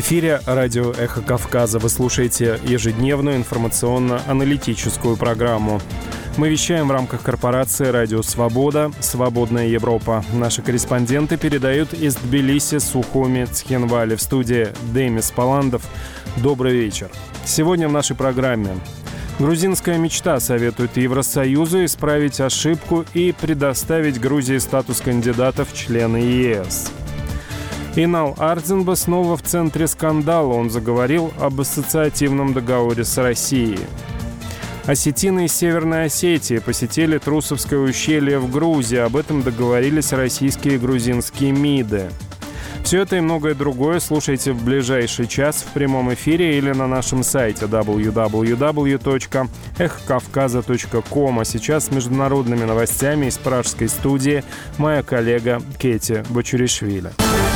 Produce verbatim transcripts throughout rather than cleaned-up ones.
эфире радио «Эхо Кавказа». Вы слушаете ежедневную информационно-аналитическую программу. Мы вещаем в рамках корпорации «Радио Свобода», «Свободная Европа». Наши корреспонденты передают из Тбилиси, Сухуми, Цхинвали. В студии Демис Паландов. Добрый вечер. Сегодня в нашей программе: грузинская мечта советует Евросоюзу исправить ошибку и предоставить Грузии статус кандидата в члены ЕС. Инал Ардзинба снова в центре скандала. Он заговорил об ассоциативном договоре с Россией. Осетины из Северной Осетии посетили Трусовское ущелье в Грузии. Об этом договорились российские и грузинские МИДы. Все это и многое другое слушайте в ближайший час в прямом эфире или на нашем сайте дабл ю дабл ю дабл ю точка эхо кавказа точка ком. А сейчас с международными новостями из пражской студии моя коллега Кети Бочуришвили.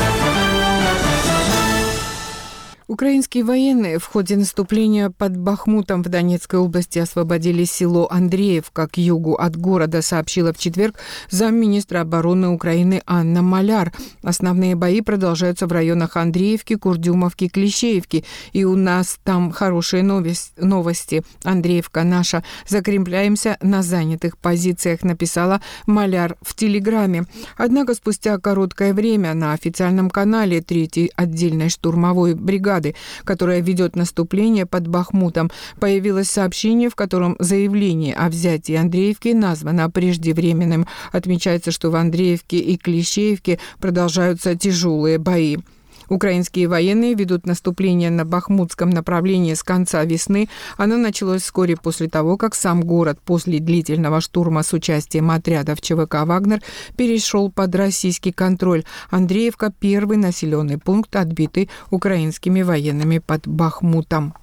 Украинские военные в ходе наступления под Бахмутом в Донецкой области освободили село Андреевка к югу от города, сообщила в четверг замминистра обороны Украины Анна Маляр. Основные бои продолжаются в районах Андреевки, Курдюмовки, Клещеевки. И у нас там хорошие новости. Андреевка наша. Закрепляемся на занятых позициях, написала Маляр в Телеграме. Однако спустя короткое время на официальном канале третьей отдельной штурмовой бригады, которая ведет наступление под Бахмутом, появилось сообщение, в котором заявление о взятии Андреевки названо преждевременным. Отмечается, что в Андреевке и Клещеевке продолжаются тяжелые бои. Украинские военные ведут наступление на бахмутском направлении с конца весны. Оно началось вскоре после того, как сам город после длительного штурма с участием отрядов ЧВК «Вагнер» перешел под российский контроль. Андреевка – первый населенный пункт, отбитый украинскими военными под Бахмутом.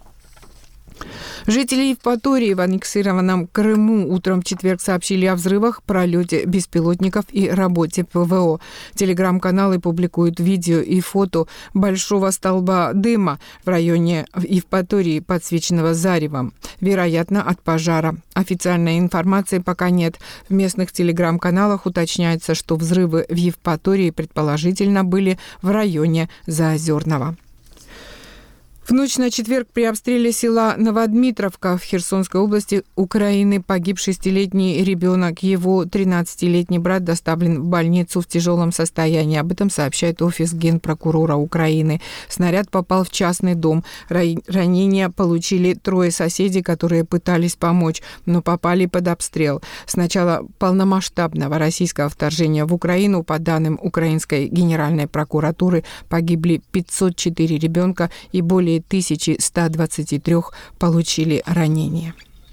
Жители Евпатории в аннексированном Крыму утром в четверг сообщили о взрывах, пролете беспилотников и работе ПВО. Телеграм-каналы публикуют видео и фото большого столба дыма в районе Евпатории, подсвеченного заревом, вероятно, от пожара. Официальной информации пока нет. В местных телеграм-каналах уточняется, что взрывы в Евпатории предположительно были в районе Заозерного. В ночь на четверг при обстреле села Новодмитровка в Херсонской области Украины погиб шестилетний ребенок. Его тринадцатилетний брат доставлен в больницу в тяжелом состоянии. Об этом сообщает офис генпрокурора Украины. Снаряд попал в частный дом. Ранения получили трое соседей, которые пытались помочь, но попали под обстрел. С начала полномасштабного российского вторжения в Украину, по данным Украинской Генеральной прокуратуры, погибли пятьсот четыре ребенка и более тысяча сто двадцать три получили ранения.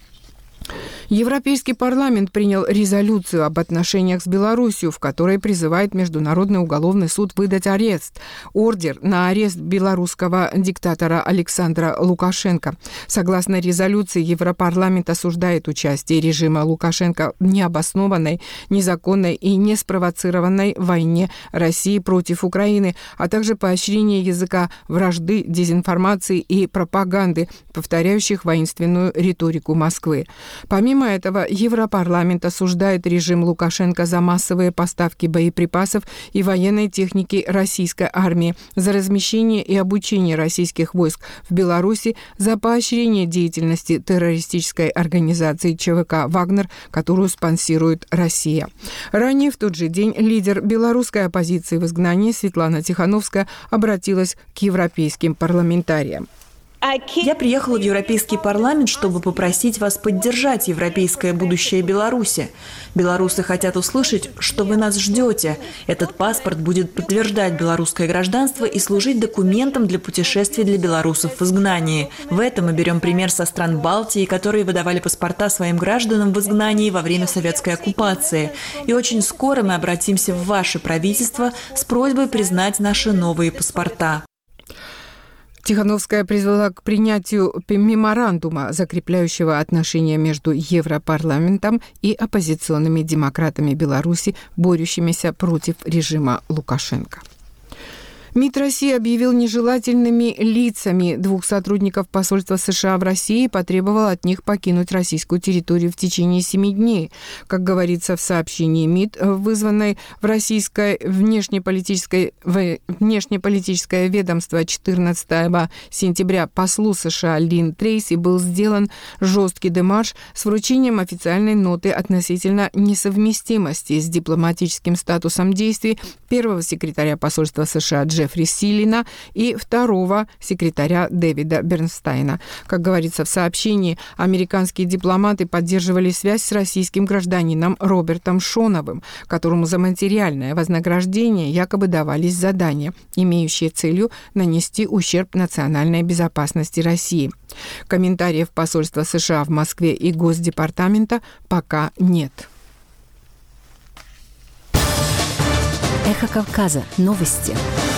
Европейский парламент принял резолюцию об отношениях с Беларусью, в которой призывает Международный уголовный суд выдать арест, ордер на арест белорусского диктатора Александра Лукашенко. Согласно резолюции, Европарламент осуждает участие режима Лукашенко в необоснованной, незаконной и неспровоцированной войне России против Украины, а также поощрение языка вражды, дезинформации и пропаганды, повторяющих воинственную риторику Москвы. Помимо этого, Европарламент осуждает режим Лукашенко за массовые поставки боеприпасов и военной техники российской армии, за размещение и обучение российских войск в Беларуси, за поощрение деятельности террористической организации ЧВК «Вагнер», которую спонсирует Россия. Ранее в тот же день лидер белорусской оппозиции в изгнании Светлана Тихановская обратилась к европейским парламентариям. Я приехала в Европейский парламент, чтобы попросить вас поддержать европейское будущее Беларуси. Белорусы хотят услышать, что вы нас ждете. Этот паспорт будет подтверждать белорусское гражданство и служить документом для путешествий для белорусов в изгнании. В этом мы берем пример со стран Балтии, которые выдавали паспорта своим гражданам в изгнании во время советской оккупации. И очень скоро мы обратимся в ваше правительство с просьбой признать наши новые паспорта. Тихановская призвала к принятию меморандума, закрепляющего отношения между Европарламентом и оппозиционными демократами Беларуси, борющимися против режима Лукашенко. МИД России объявил нежелательными лицами двух сотрудников посольства США в России и потребовал от них покинуть российскую территорию в течение семи дней. Как говорится в сообщении МИД, вызванной в российское внешнеполитическое, внешнеполитическое ведомство четырнадцатого сентября послу США Лин Трейси был сделан жесткий демарш с вручением официальной ноты относительно несовместимости с дипломатическим статусом действий первого секретаря посольства США Джеффри Силина и второго секретаря Дэвида Бернстайна. Как говорится в сообщении, американские дипломаты поддерживали связь с российским гражданином Робертом Шоновым, которому за материальное вознаграждение якобы давались задания, имеющие целью нанести ущерб национальной безопасности России. Комментариев посольства США в Москве и Госдепартамента пока нет. Эхо Кавказа. Новости.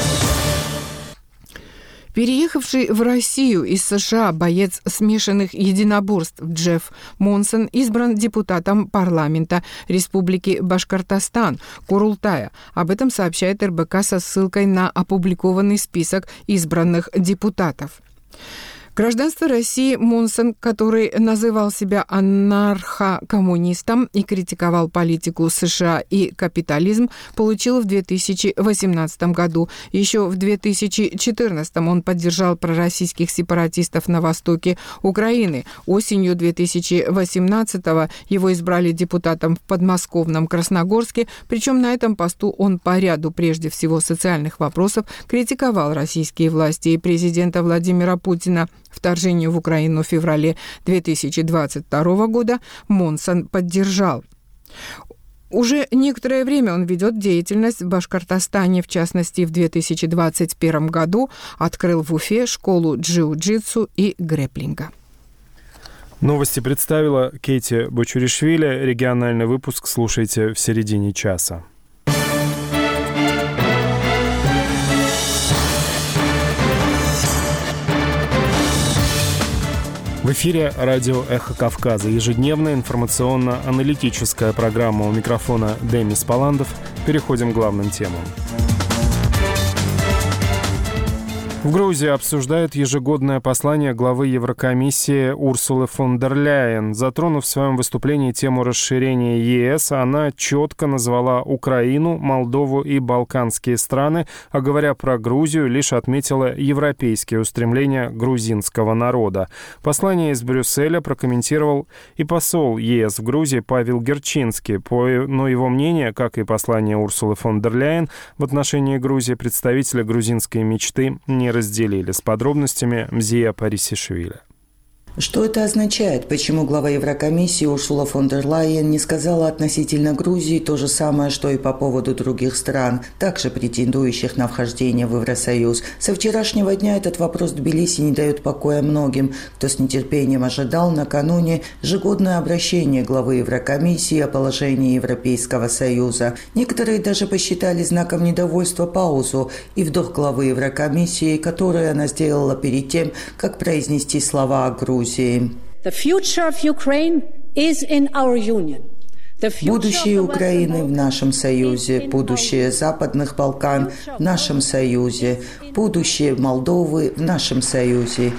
Переехавший в Россию из США боец смешанных единоборств Джефф Монсон избран депутатом парламента Республики Башкортостан Курултая. Об этом сообщает эр бэ ка со ссылкой на опубликованный список избранных депутатов. Гражданство России Монсон, который называл себя анархо-коммунистом и критиковал политику США и капитализм, получил в две тысячи восемнадцатом году. Еще в две тысячи четырнадцатом он поддержал пророссийских сепаратистов на востоке Украины. Осенью две тысячи восемнадцатого его избрали депутатом в подмосковном Красногорске, причем на этом посту он по ряду, прежде всего, социальных вопросов критиковал российские власти и президента Владимира Путина. Вторжение в Украину в феврале две тысячи двадцать второго года Монсон поддержал. Уже некоторое время он ведет деятельность в Башкортостане, в частности, в две тысячи двадцать первом году открыл в Уфе школу джиу-джитсу и грэпплинга. Новости представила Кейти Бочуришвили. Региональный выпуск слушайте в середине часа. В эфире радио «Эхо Кавказа». Ежедневная информационно-аналитическая программа. У микрофона Демис Паландов. Переходим к главным темам. В Грузии обсуждают ежегодное послание главы Еврокомиссии Урсулы фон дер Ляйен. Затронув в своем выступлении тему расширения е эс, она четко назвала Украину, Молдову и Балканские страны, а говоря про Грузию, лишь отметила европейские устремления грузинского народа. Послание из Брюсселя прокомментировал и посол е эс в Грузии Павел Герчинский. Но его мнение, как и послание Урсулы фон дер Ляйен в отношении Грузии, представители грузинской мечты не разделили. С подробностями Мзия Парисишвили. Что это означает? Почему глава Еврокомиссии Урсула фон дер Ляйен не сказала относительно Грузии то же самое, что и по поводу других стран, также претендующих на вхождение в Евросоюз? Со вчерашнего дня этот вопрос в Тбилиси не дает покоя многим, кто с нетерпением ожидал накануне ежегодное обращение главы Еврокомиссии о положении Европейского Союза. Некоторые даже посчитали знаком недовольства паузу и вдох главы Еврокомиссии, которую она сделала перед тем, как произнести слова о Грузии. Будущее Украины в нашем Союзе, будущее Западных Балкан в нашем Союзе, будущее Молдовы в нашем Союзе.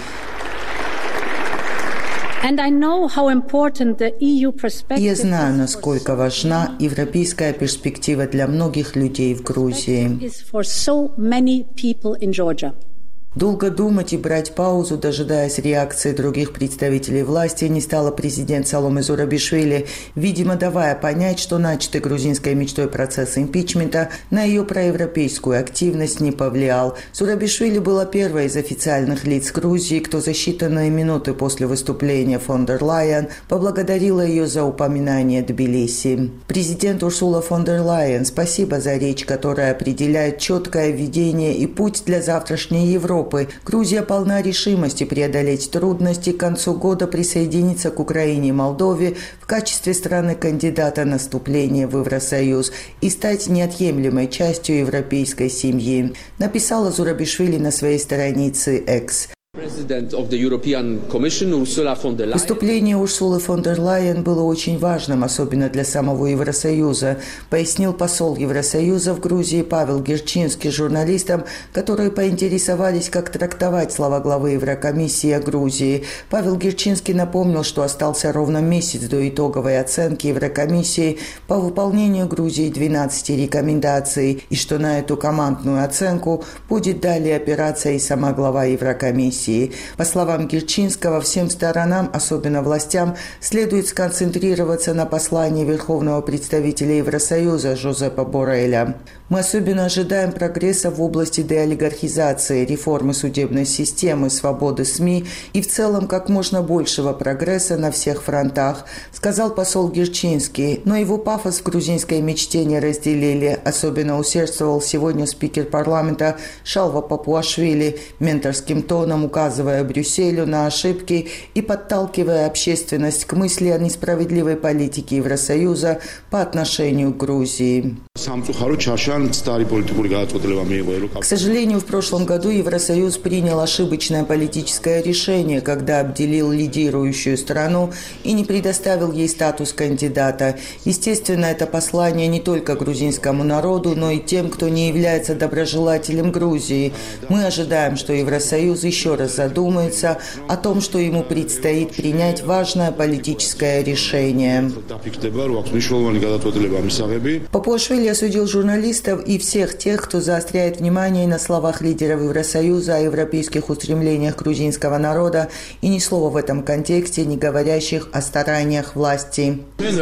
Я знаю, насколько важна европейская перспектива для многих людей в Грузии. Долго думать и брать паузу, дожидаясь реакции других представителей власти, не стала президент Саломе Зурабишвили, видимо, давая понять, что начатый грузинской мечтой процесс импичмента на ее проевропейскую активность не повлиял. Зурабишвили была первой из официальных лиц Грузии, кто за считанные минуты после выступления фон дер Ляйен поблагодарила ее за упоминание Тбилиси. Президент Урсула фон дер Ляйен, спасибо за речь, которая определяет четкое видение и путь для завтрашней Европы. Грузия полна решимости преодолеть трудности, к концу года присоединиться к Украине и Молдове в качестве страны-кандидата на вступление в Евросоюз и стать неотъемлемой частью европейской семьи, написала Зурабишвили на своей странице X. Выступление Урсулы фон дер Лайен было очень важным, особенно для самого Евросоюза, пояснил посол Евросоюза в Грузии Павел Герчинский журналистам, которые поинтересовались, как трактовать слова главы Еврокомиссии о Грузии. Павел Герчинский напомнил, что остался ровно месяц до итоговой оценки Еврокомиссии по выполнению Грузии двенадцати рекомендаций, и что на эту командную оценку будет далее опираться и сама глава Еврокомиссии. По словам Герчинского, всем сторонам, особенно властям, следует сконцентрироваться на послании Верховного представителя Евросоюза Жозепа Борреля. Мы особенно ожидаем прогресса в области деолигархизации, реформы судебной системы, свободы СМИ и в целом как можно большего прогресса на всех фронтах, сказал посол Герчинский. Но его пафос в грузинской мечте не разделили. Особенно усердствовал сегодня спикер парламента Шалва Папуашвили, менторским тоном указывая Брюсселю на ошибки и подталкивая общественность к мысли о несправедливой политике Евросоюза по отношению к Грузии. К сожалению, в прошлом году Евросоюз принял ошибочное политическое решение, когда обделил лидирующую страну и не предоставил ей статус кандидата. Естественно, это послание не только грузинскому народу, но и тем, кто не является доброжелателем Грузии. Мы ожидаем, что Евросоюз еще раз задумается о том, что ему предстоит принять важное политическое решение. Папуашвили осудил журналистов и всех тех, кто заостряет внимание на словах лидеров Евросоюза о европейских устремлениях грузинского народа и ни слова в этом контексте, не говорящих о стараниях власти.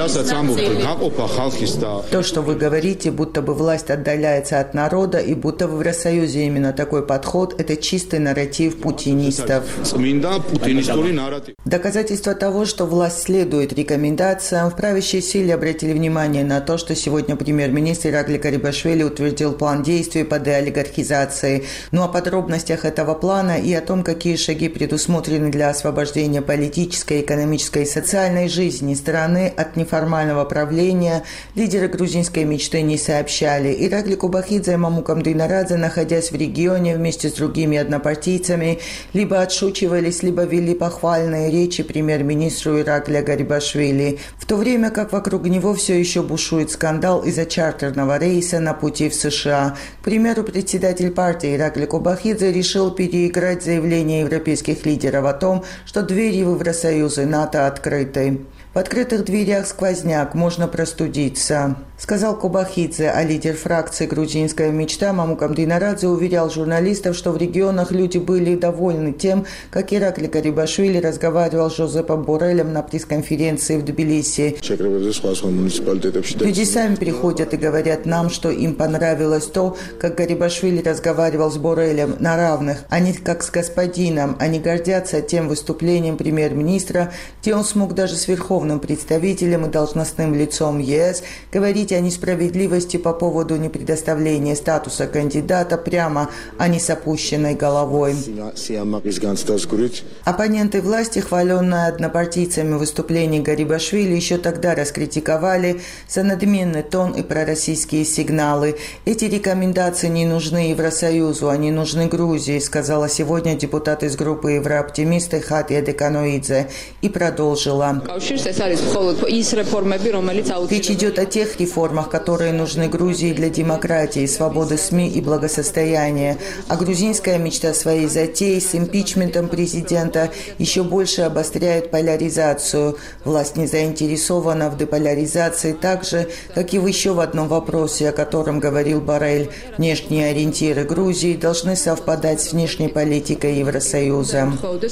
То, что вы говорите, будто бы власть отдаляется от народа и будто в Евросоюзе именно такой подход – это чистый нарратив путинистов. Доказательство того, что власть следует рекомендациям, в правящей силе обратили внимание на то, что сегодня премьер-министр Иракли Гарибашвили утвердил план действий по деолигархизации. Но о подробностях этого плана и о том, какие шаги предусмотрены для освобождения политической, экономической и социальной жизни страны от неформального правления, лидеры грузинской мечты не сообщали. Иракли Кубахидзе и Мамукам Дынарадзе, находясь в регионе вместе с другими однопартийцами, либо отшучивались, либо вели похвальные речи премьер-министру Иракля Гарибашвили, в то время как вокруг него все еще бушует скандал из-за чартерного рейса на пути в США. К примеру, председатель партии Иракли Кубахидзе решил переиграть заявление европейских лидеров о том, что двери в Евросоюз и НАТО открыты. В открытых дверях сквозняк, можно простудиться, сказал Кубахидзе, а лидер фракции «Грузинская мечта» Мамукам Дынарадзе уверял журналистов, что в регионах люди были довольны тем, как Иракли Гарибашвили разговаривал с Жозепом Боррелем на пресс-конференции в Тбилиси. Люди сами приходят и говорят нам, что им понравилось то, как Гарибашвили разговаривал с Боррелем на равных, а не как с господином. Они гордятся тем выступлением премьер-министра, где он смог даже с верховным представителем и должностным лицом ЕС говорить о несправедливости по поводу непредоставления статуса кандидата прямо, а не с опущенной головой. Оппоненты власти, хваленные однопартийцами выступления Гарибашвили, еще тогда раскритиковали за надменный тон и пророссийские сигналы. Эти рекомендации не нужны Евросоюзу, они нужны Грузии, сказала сегодня депутат из группы Еврооптимисты Хатия Деканоидзе и продолжила. Речь идет о тех реформах, которые нужны Грузии для демократии, свободы СМИ и благосостояния. А грузинская мечта своей затеи с импичментом президента еще больше обостряет поляризацию. Власть не заинтересована в деполяризации так же, как и в еще в одном вопросе, о котором говорил Боррель. Внешние ориентиры Грузии должны совпадать с внешней политикой Евросоюза.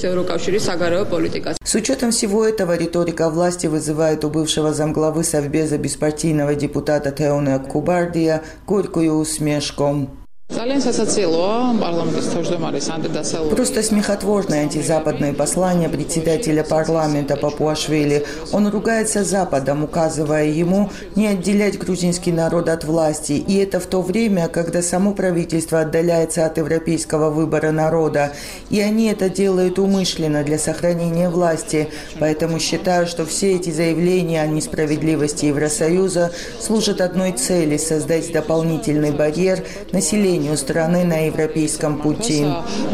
С учетом всего этого риторика власти вызывает у бывшего замглавы Совбеза беспартийного депутата Теоне Кубардия горькую усмешку. Просто смехотворное антизападное послание председателя парламента Папуашвили. Он ругается Западом, указывая ему не отделять грузинский народ от власти. И это в то время, когда само правительство отдаляется от европейского выбора народа. И они это делают умышленно для сохранения власти. Поэтому считаю, что все эти заявления о несправедливости Евросоюза служат одной цели – создать дополнительный барьер населения становлению страны на европейском пути.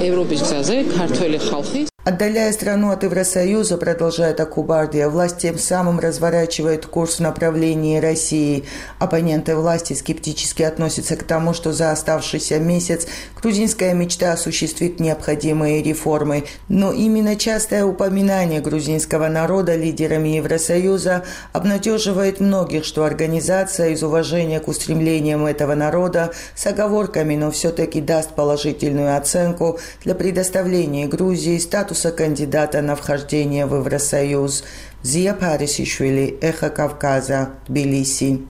Отдаляя страну от Евросоюза, продолжает Акубардия, власть тем самым разворачивает курс в направлении России. Оппоненты власти скептически относятся к тому, что за оставшийся месяц грузинская мечта осуществит необходимые реформы. Но именно частое упоминание грузинского народа лидерами Евросоюза обнадеживает многих, что организация из уважения к устремлениям этого народа с оговорками, но все-таки даст положительную оценку для предоставления Грузии статуса кандидата на вхождение в Евросоюз. Зия Парисишвили, Эхо Кавказа, Тбилиси.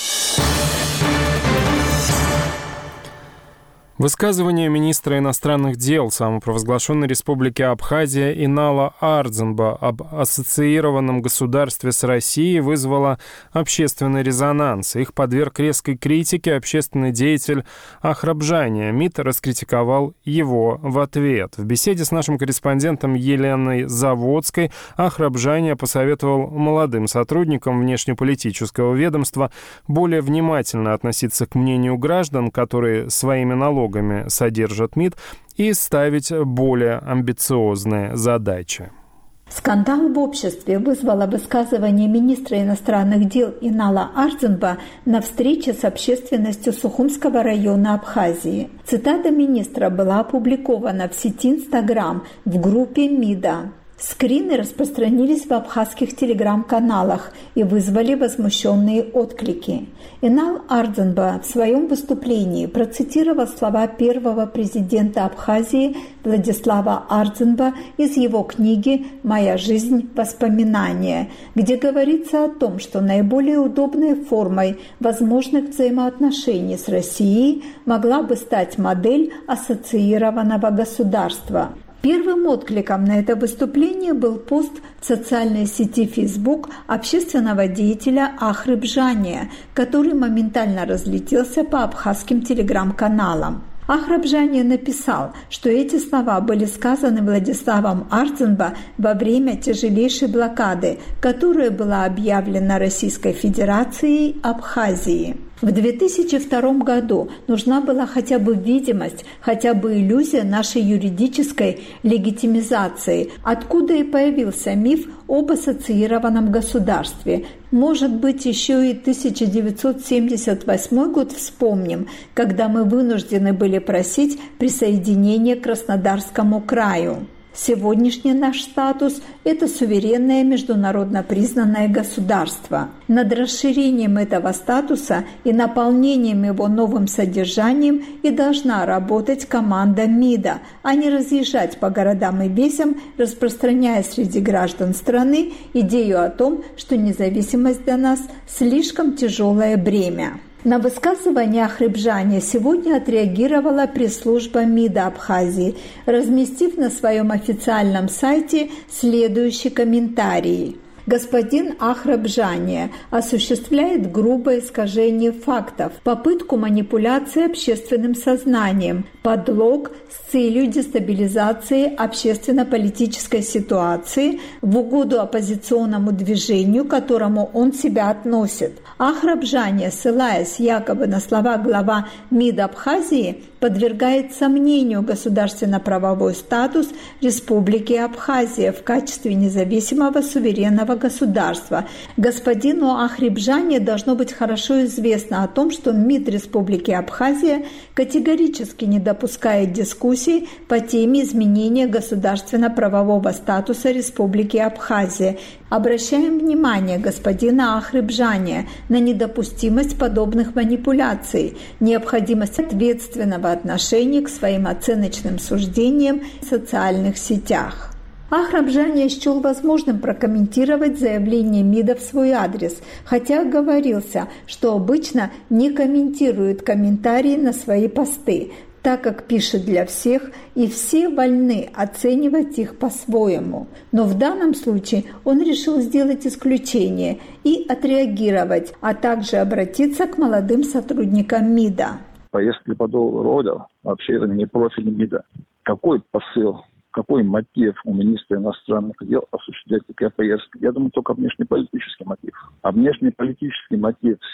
Высказывание министра иностранных дел самопровозглашенной республики Абхазия Инала Ардзинба об ассоциированном государстве с Россией вызвало общественный резонанс. Их подверг резкой критике общественный деятель Ахрабжания. МИД раскритиковал его в ответ. В беседе с нашим корреспондентом Еленой Заводской Ахрабжания посоветовал молодым сотрудникам внешнеполитического ведомства более внимательно относиться к мнению граждан, которые своими налогами содержат МИД, и ставить более амбициозные задачи. Скандал в обществе вызвало высказывание министра иностранных дел Инала Ардзинба на встрече с общественностью Сухумского района Абхазии. Цитата министра была опубликована в сети Инстаграм в группе МИДа. Скрины распространились в абхазских телеграм-каналах и вызвали возмущенные отклики. Инал Ардзинба в своем выступлении процитировал слова первого президента Абхазии Владислава Ардзинба из его книги «Моя жизнь. Воспоминания», где говорится о том, что наиболее удобной формой возможных взаимоотношений с Россией могла бы стать модель ассоциированного государства. Первым откликом на это выступление был пост в социальной сети Facebook общественного деятеля Ахрабжания, который моментально разлетелся по абхазским телеграм-каналам. Ахрабжания написал, что эти слова были сказаны Владиславом Ардзинба во время тяжелейшей блокады, которая была объявлена Российской Федерацией Абхазии. В две тысячи втором году нужна была хотя бы видимость, хотя бы иллюзия нашей юридической легитимизации, откуда и появился миф об ассоциированном государстве. Может быть, еще и тысяча девятьсот семьдесят восьмой год вспомним, когда мы вынуждены были просить присоединения к Краснодарскому краю. Сегодняшний наш статус – это суверенное международно признанное государство. Над расширением этого статуса и наполнением его новым содержанием и должна работать команда МИДа, а не разъезжать по городам и весям, распространяя среди граждан страны идею о том, что независимость для нас – слишком тяжелое бремя. На высказывание Ахрабжания сегодня отреагировала пресс-служба МИДа Абхазии, разместив на своем официальном сайте следующий комментарий. Господин Ахрабжания осуществляет грубое искажение фактов, попытку манипуляции общественным сознанием, подлог с целью дестабилизации общественно-политической ситуации в угоду оппозиционному движению, к которому он себя относит. Ахрабжания, ссылаясь якобы на слова глава МИД Абхазии, подвергает сомнению государственно-правовой статус Республики Абхазия в качестве независимого суверенного государства. Господину Ахрабжания должно быть хорошо известно о том, что МИД Республики Абхазия категорически не допускает дискуссий по теме изменения государственно-правового статуса Республики Абхазия. Обращаем внимание господина Ахрабжания на недопустимость подобных манипуляций, необходимость ответственного отношения к своим оценочным суждениям в социальных сетях. Ахрабжания счел возможным прокомментировать заявление МИДа в свой адрес, хотя оговорился, что обычно не комментирует комментарии на свои посты, так как пишет для всех, и все вольны оценивать их по-своему. Но в данном случае он решил сделать исключение и отреагировать, а также обратиться к молодым сотрудникам МИДа. Поездки подобного рода вообще это не профиль МИДа. Какой посыл, какой мотив у министра иностранных дел осуществлять такие поездки? Я думаю, только внешнеполитический мотив. А внешнеполитический мотив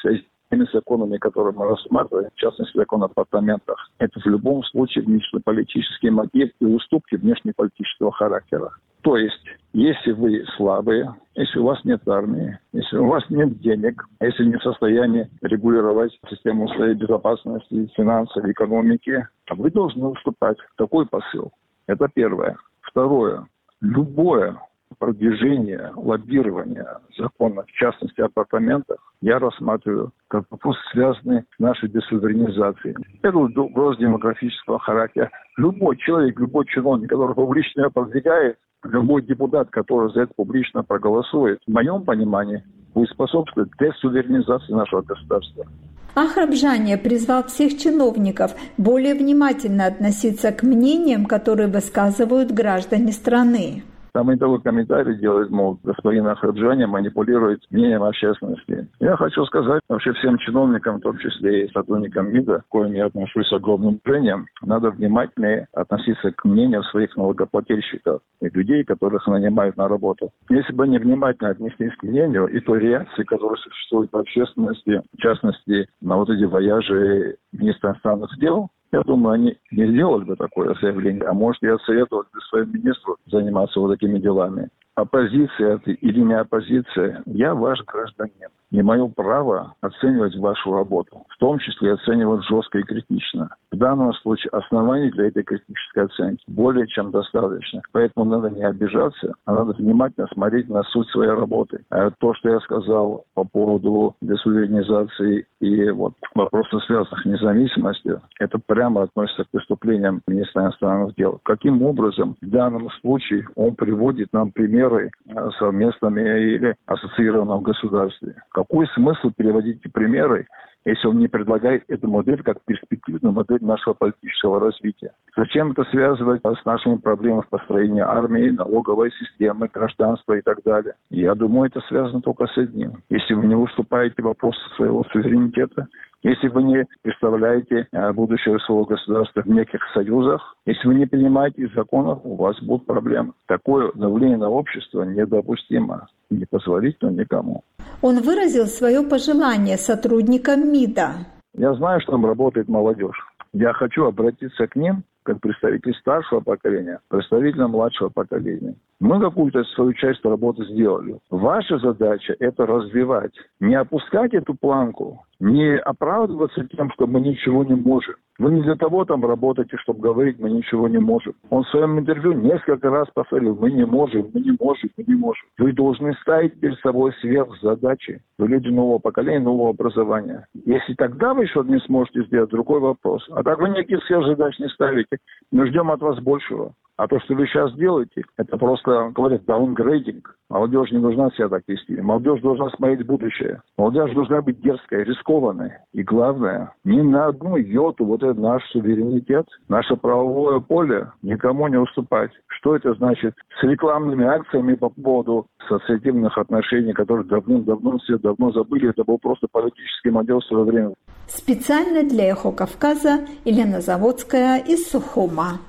Теми законами, которые мы рассматриваем, в частности, закон о апартаментах, это в любом случае внешнеполитический мотив и уступки внешнеполитического характера. То есть, если вы слабые, если у вас нет армии, если у вас нет денег, если не в состоянии регулировать систему своей безопасности, финансов, экономики, вы должны уступать. Такой посыл. Это первое. Второе. Любое продвижение, лоббирование закона, в частности, апартаментах, я рассматриваю как вопрос, связанный с нашей десуверенизацией. Это вопрос демографического характера. Любой человек, любой чиновник, который публично ее продвигает, любой депутат, который за это публично проголосует, в моем понимании, будет способствовать десуверенизации нашего государства. Ахраб-Жане призвал всех чиновников более внимательно относиться к мнениям, которые высказывают граждане страны. Там и такой комментарий делает, мол, господин Ахраб-Жане манипулирует мнением общественности. Я хочу сказать вообще всем чиновникам, в том числе и сотрудникам МИДа, к коим я отношусь с огромным уважением, надо внимательнее относиться к мнению своих налогоплательщиков и людей, которых нанимают на работу. Если бы они внимательно отнеслись к мнению и той реакции, которая существует в общественности, в частности, на вот эти вояжи министра иностранных дел, я думаю, они не сделали бы такое заявление, а может, я советовал бы своему министру заниматься вот такими делами. Оппозиция это или не оппозиция, я ваш гражданин. Не мое право оценивать вашу работу, в том числе оценивать жестко и критично. В данном случае оснований для этой критической оценки более чем достаточно. Поэтому надо не обижаться, а надо внимательно смотреть на суть своей работы. А то, что я сказал по поводу десуверенизации и вот вопросов, связанных с независимостью, это прямо относится к преступлениям министра иностранных дел. Каким образом в данном случае он приводит нам примеры совместными или ассоциированного государства? Какой смысл переводить эти примеры, если он не предлагает эту модель как перспективную модель нашего политического развития? Зачем это связывать с нашими проблемами в построении армии, налоговой системы, гражданства и так далее? Я думаю, это связано только с одним. Если вы не уступаете вопросу своего суверенитета, если вы не представляете будущее своего государства в неких союзах, если вы не принимаете законов, у вас будут проблемы. Такое давление на общество недопустимо, непозволительно никому. Он выразил свое пожелание сотрудникам МИДа. Я знаю, что там работает молодежь. Я хочу обратиться к ним, как представитель старшего поколения, представитель младшего поколения. Мы какую-то свою часть работы сделали. Ваша задача – это развивать. Не опускать эту планку, не оправдываться тем, что мы ничего не можем. Вы не для того там работаете, чтобы говорить, мы ничего не можем. Он в своем интервью несколько раз повторил, мы не можем, мы не можем, мы не можем. Вы должны ставить перед собой сверхзадачи. Вы люди нового поколения, нового образования. Если тогда вы что-то не сможете сделать, другой вопрос. А так вы никаких сверхзадач не ставите. Мы ждем от вас большего. А то, что вы сейчас делаете, это просто, говорят, даунгрейдинг. Молодежь не должна себя так вести. Молодежь должна смотреть в будущее. Молодежь должна быть дерзкой, рискованной. И главное, ни на одну йоту вот этот наш суверенитет, наше правовое поле никому не уступать. Что это значит? С рекламными акциями по поводу ассоциативных отношений, которые давным-давно все давно забыли, это был просто политический модел в свое время. Специально для «Эхо Кавказа» Елена Заводская из Сухума.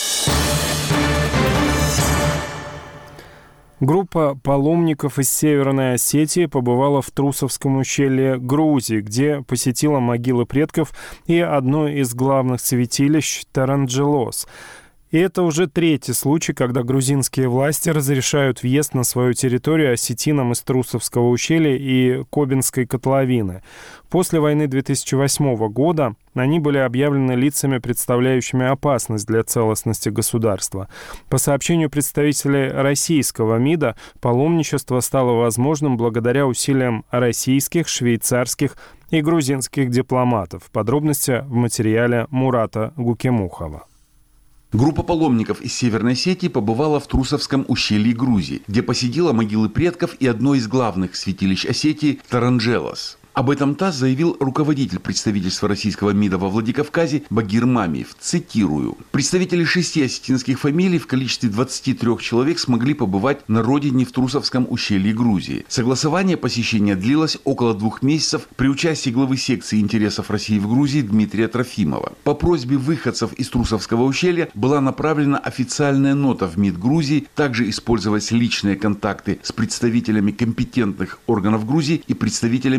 Группа паломников из Северной Осетии побывала в Трусовском ущелье Грузии, где посетила могилы предков и одно из главных святилищ Таранджелос. И это уже третий случай, когда грузинские власти разрешают въезд на свою территорию осетинам из Трусовского ущелья и Кобинской котловины. После войны две тысячи восьмого года они были объявлены лицами, представляющими опасность для целостности государства. По сообщению представителей российского МИДа, паломничество стало возможным благодаря усилиям российских, швейцарских и грузинских дипломатов. Подробности в материале Мурата Гукемухова. Группа паломников из Северной Осетии побывала в Трусовском ущелье Грузии, где посетила могилы предков и одно из главных святилищ Осетии – Таранджелос. Об этом ТАСС заявил руководитель представительства российского МИДа во Владикавказе Багир Мамиев. Цитирую. Представители шести осетинских фамилий в количестве двадцати трёх человек смогли побывать на родине в Трусовском ущелье Грузии. Согласование посещения длилось около двух месяцев при участии главы секции интересов России в Грузии Дмитрия Трофимова. По просьбе выходцев из Трусовского ущелья была направлена официальная нота в МИД Грузии, также использовались личные контакты с представителями компетентных органов Грузии и представителями грузинских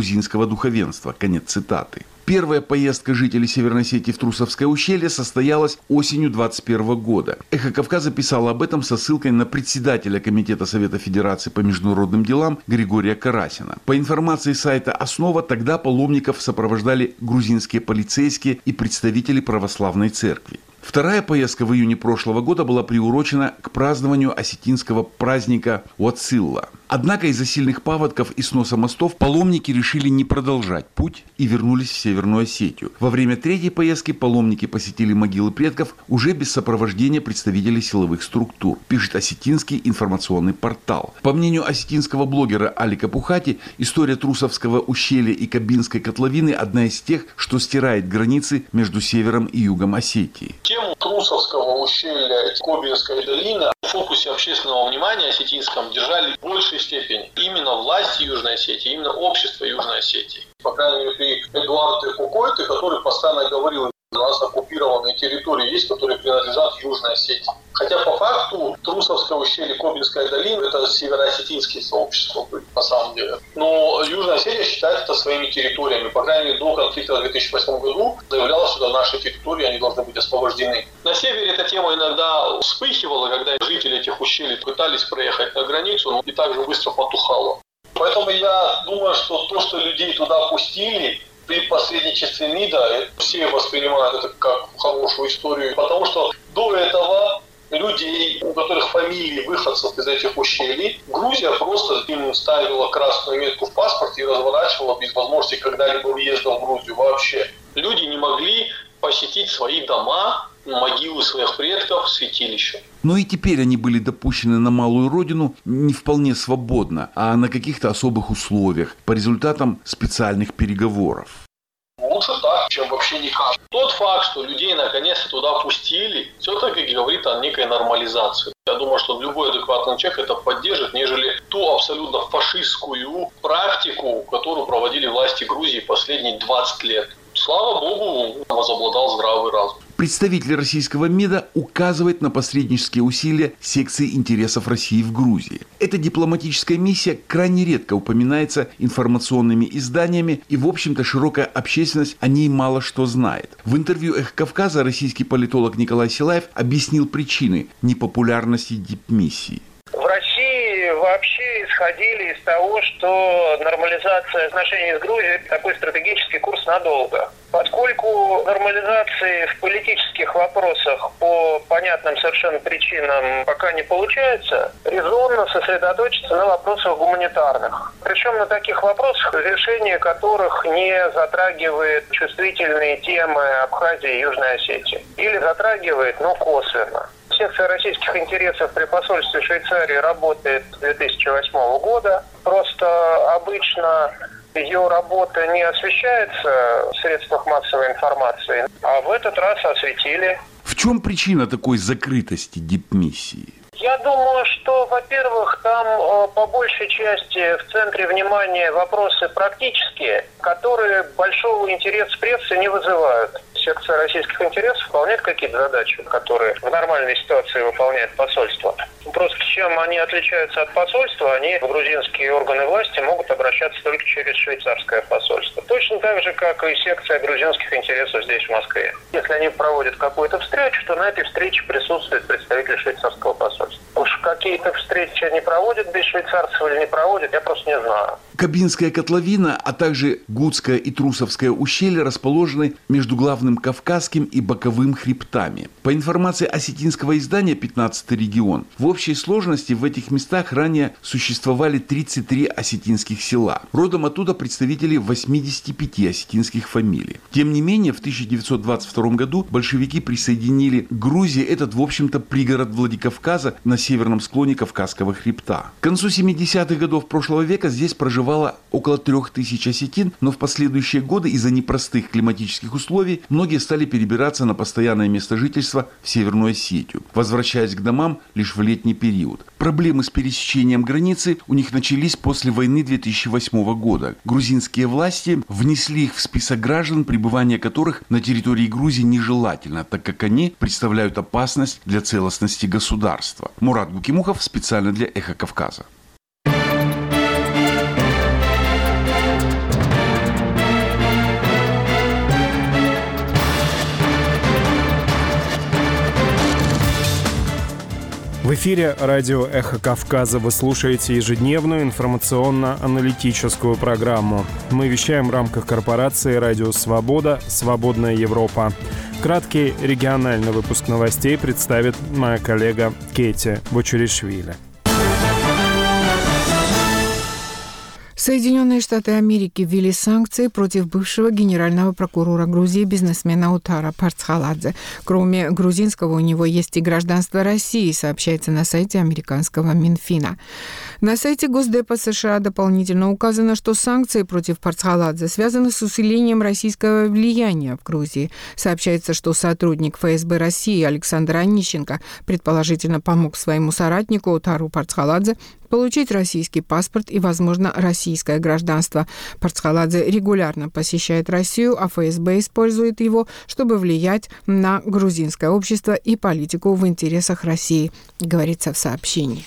грузинского духовенства». Конец цитаты. Первая поездка жителей Северной Осетии в Трусовское ущелье состоялась осенью двадцать первого года. «Эхо Кавказа» писало об этом со ссылкой на председателя Комитета Совета Федерации по международным делам Григория Карасина. По информации сайта «Основа», тогда паломников сопровождали грузинские полицейские и представители православной церкви. Вторая поездка в июне прошлого года была приурочена к празднованию осетинского праздника Уацилла. Однако из-за сильных паводков и сноса мостов паломники решили не продолжать путь и вернулись в Северную Осетию. Во время третьей поездки паломники посетили могилы предков уже без сопровождения представителей силовых структур, пишет осетинский информационный портал. По мнению осетинского блогера Алика Пухати, история Трусовского ущелья и Кабинской котловины одна из тех, что стирает границы между севером и югом Осетии. Тему Трусовского ущелья и Кобинской долины в фокусе общественного внимания осетинском держали в большей степени именно власти Южной Осетии, именно общество Южной Осетии. По крайней мере, при Эдуарде Кукойте, который постоянно говорил, у нас оккупированные территории есть, которые принадлежат Южной Осетии. Хотя по факту Трусовское ущелье, Кобинская долина – это североосетинские сообщества, на самом деле. Но Южная Осетия считает это своими территориями. По крайней мере, до конфликта в две тысячи восьмом году заявляла, что это наши территории, они должны быть освобождены. На севере эта тема иногда вспыхивала, когда жители этих ущелий пытались проехать на границу, но и также быстро потухала. Поэтому я думаю, что то, что людей туда пустили, при посредничестве МИДа, все воспринимают это как хорошую историю, потому что до этого людей, у которых фамилии выходцев из этих ущелий, Грузия просто им ставила красную метку в паспорте и разворачивала без возможности когда-либо въезда в Грузию вообще. Люди не могли посетить свои дома, могилы своих предков, святилища. Но и теперь они были допущены на малую родину не вполне свободно, а на каких-то особых условиях, по результатам специальных переговоров. Лучше так, чем вообще никак. Тот факт, что людей наконец-то туда пустили, все-таки говорит о некой нормализации. Я думаю, что любой адекватный человек это поддержит, нежели ту абсолютно фашистскую практику, которую проводили власти Грузии последние двадцать лет. Слава Богу, возобладал здравый разум. Представитель российского МИДа указывает на посреднические усилия секции интересов России в Грузии. Эта дипломатическая миссия крайне редко упоминается информационными изданиями, и, в общем-то, широкая общественность о ней мало что знает. В интервью «Эхо Кавказа» российский политолог Николай Силаев объяснил причины непопулярности дипмиссии. В России вообще исходили из того, что нормализация отношений с Грузией – такой стратегический курс надолго. Поскольку нормализации в политических вопросах по понятным совершенно причинам пока не получается, резонно сосредоточиться на вопросах гуманитарных. Причем на таких вопросах, решение которых не затрагивает чувствительные темы Абхазии и Южной Осетии. Или затрагивает, но косвенно. Секция российских интересов при посольстве Швейцарии работает с две тысячи восьмого года. Просто обычно ее работа не освещается в средствах массовой информации, а в этот раз осветили. В чем причина такой закрытости дипмиссии? Я думаю, что, во-первых, там э, по большей части в центре внимания вопросы практические, которые большого интереса прессы не вызывают. Секция российских интересов выполняет какие-то задачи, которые в нормальной ситуации выполняет посольство. Просто чем они отличаются от посольства, они, грузинские органы власти, могут обращаться только через швейцарское посольство. Точно так же, как и секция грузинских интересов здесь, в Москве. Если они проводят какую-то встречу, то на этой встрече присутствует представитель швейцарского посольства. Уж какие-то встречи они проводят без швейцарцев или не проводят, я просто не знаю. Кабинская котловина, а также Гудское и Трусовское ущелье расположены между главным Кавказским и боковым хребтами. По информации осетинского издания «пятнадцатый регион», в общей сложности в этих местах ранее существовали тридцать три осетинских села. Родом оттуда представители восьмидесяти пяти осетинских фамилий. Тем не менее, в тысяча девятьсот двадцать втором году большевики присоединили к Грузии этот, в общем-то, пригород Владикавказа на северном склоне Кавказского хребта. К концу семидесятых годов прошлого века здесь проживало около трех тысяч осетин, но в последующие годы из-за непростых климатических условий многие стали перебираться на постоянное место жительства в Северную Осетию, возвращаясь к домам лишь в летний период. Проблемы с пересечением границы у них начались после войны две тысячи восьмого года. Грузинские власти внесли их в список граждан, пребывание которых на территории Грузии нежелательно, так как они представляют опасность для целостности государства. Мурат Гукимухов специально для «Эхо Кавказа». эфире радио «Эхо Кавказа». Вы слушаете ежедневную информационно-аналитическую программу. Мы вещаем в рамках корпорации «Радио Свобода. Свободная Европа». Краткий региональный выпуск новостей представит моя коллега Кейти Бочуришвили. Соединенные Штаты Америки ввели санкции против бывшего генерального прокурора Грузии бизнесмена Утара Парцхаладзе. Кроме грузинского, у него есть и гражданство России, сообщается на сайте американского Минфина. На сайте Госдепа США дополнительно указано, что санкции против Парцхаладзе связаны с усилением российского влияния в Грузии. Сообщается, что сотрудник ФСБ России Александр Онищенко предположительно помог своему соратнику Утару Парцхаладзе получить российский паспорт и, возможно, российское гражданство. Парцхаладзе регулярно посещает Россию, а ФСБ использует его, чтобы влиять на грузинское общество и политику в интересах России, говорится в сообщении.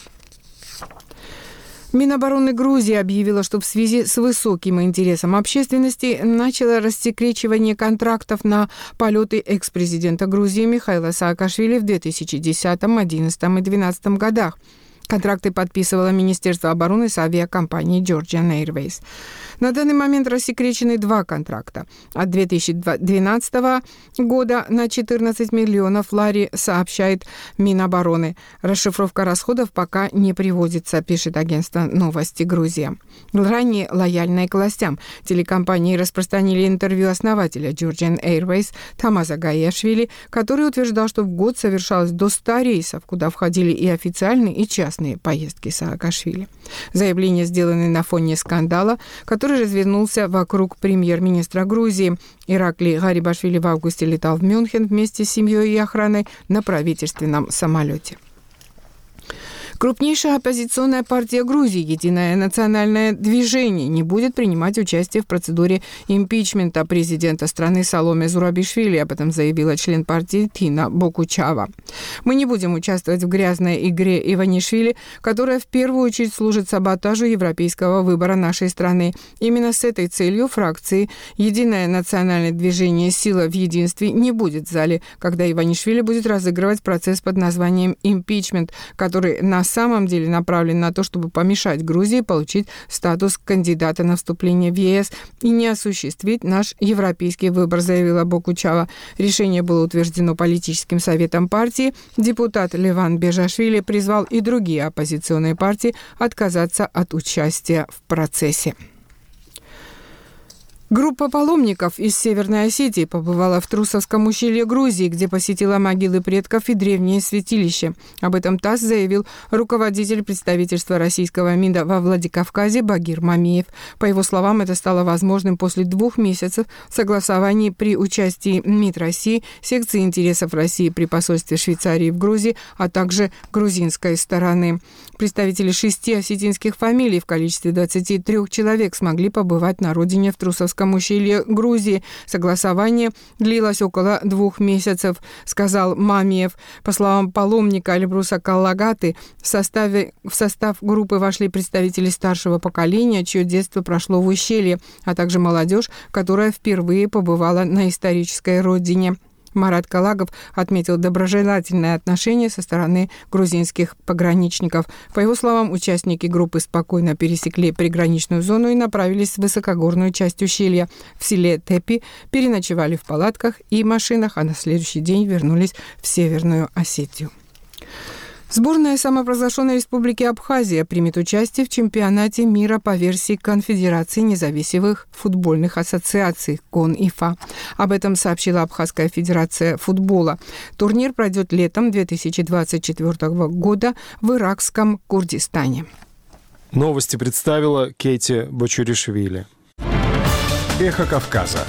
Минобороны Грузии объявила, что в связи с высоким интересом общественности начало рассекречивание контрактов на полеты экс-президента Грузии Михаила Саакашвили в две тысячи десятом, две тысячи одиннадцатом и две тысячи двенадцатом годах. Контракты подписывало Министерство обороны с авиакомпанией Georgian Airways. На данный момент рассекречены два контракта. От две тысячи двенадцатого года на четырнадцать миллионов лари, сообщает Минобороны. Расшифровка расходов пока не приводится, пишет агентство «Новости Грузия». Ранее лояльные к властям телекомпании распространили интервью основателя Georgian Airways Тамаза Гаешвили, который утверждал, что в год совершалось до ста рейсов, куда входили и официальные, и частные поездки Саакашвили. Заявление сделано на фоне скандала, который развернулся вокруг премьер-министра Грузии. Иракли Гарибашвили в августе летал в Мюнхен вместе с семьей и охраной на правительственном самолете. Крупнейшая оппозиционная партия Грузии «Единое национальное движение» не будет принимать участие в процедуре импичмента президента страны Саломе Зурабишвили. Об этом заявила член партии Тина Бокучава. «Мы не будем участвовать в грязной игре Иванишвили, которая в первую очередь служит саботажу европейского выбора нашей страны. Именно с этой целью фракции «Единое национальное движение. Сила в единстве» не будет в зале, когда Иванишвили будет разыгрывать процесс под названием импичмент, который на На самом деле направлен на то, чтобы помешать Грузии получить статус кандидата на вступление в ЕС и не осуществить наш европейский выбор, заявила Бокучава. Решение было утверждено политическим советом партии. Депутат Леван Бежашвили призвал и другие оппозиционные партии отказаться от участия в процессе. Группа паломников из Северной Осетии побывала в Трусовском ущелье Грузии, где посетила могилы предков и древние святилища. Об этом ТАСС заявил руководитель представительства российского МИДа во Владикавказе Багир Мамиев. По его словам, это стало возможным после двух месяцев согласований при участии МИД России, секции интересов России при посольстве Швейцарии в Грузии, а также грузинской стороны. Представители шести осетинских фамилий в количестве двадцати трёх человек смогли побывать на родине в Трусовском ущелье Грузии. Согласование длилось около двух месяцев, сказал Мамиев. По словам паломника Альбруса Каллагаты, в, составе, в состав группы вошли представители старшего поколения, чье детство прошло в ущелье, а также молодежь, которая впервые побывала на исторической родине. Марат Калагов отметил доброжелательное отношение со стороны грузинских пограничников. По его словам, участники группы спокойно пересекли приграничную зону и направились в высокогорную часть ущелья. В селе Тепи переночевали в палатках и машинах, а на следующий день вернулись в Северную Осетию. Сборная самопровозглашенной республики Абхазия примет участие в чемпионате мира по версии Конфедерации независимых футбольных ассоциаций КОН-ИФА. Об этом сообщила Абхазская федерация футбола. Турнир пройдет летом две тысячи двадцать четвёртого года в иракском Курдистане. Новости представила Кейти Бочуришвили. Эхо Кавказа.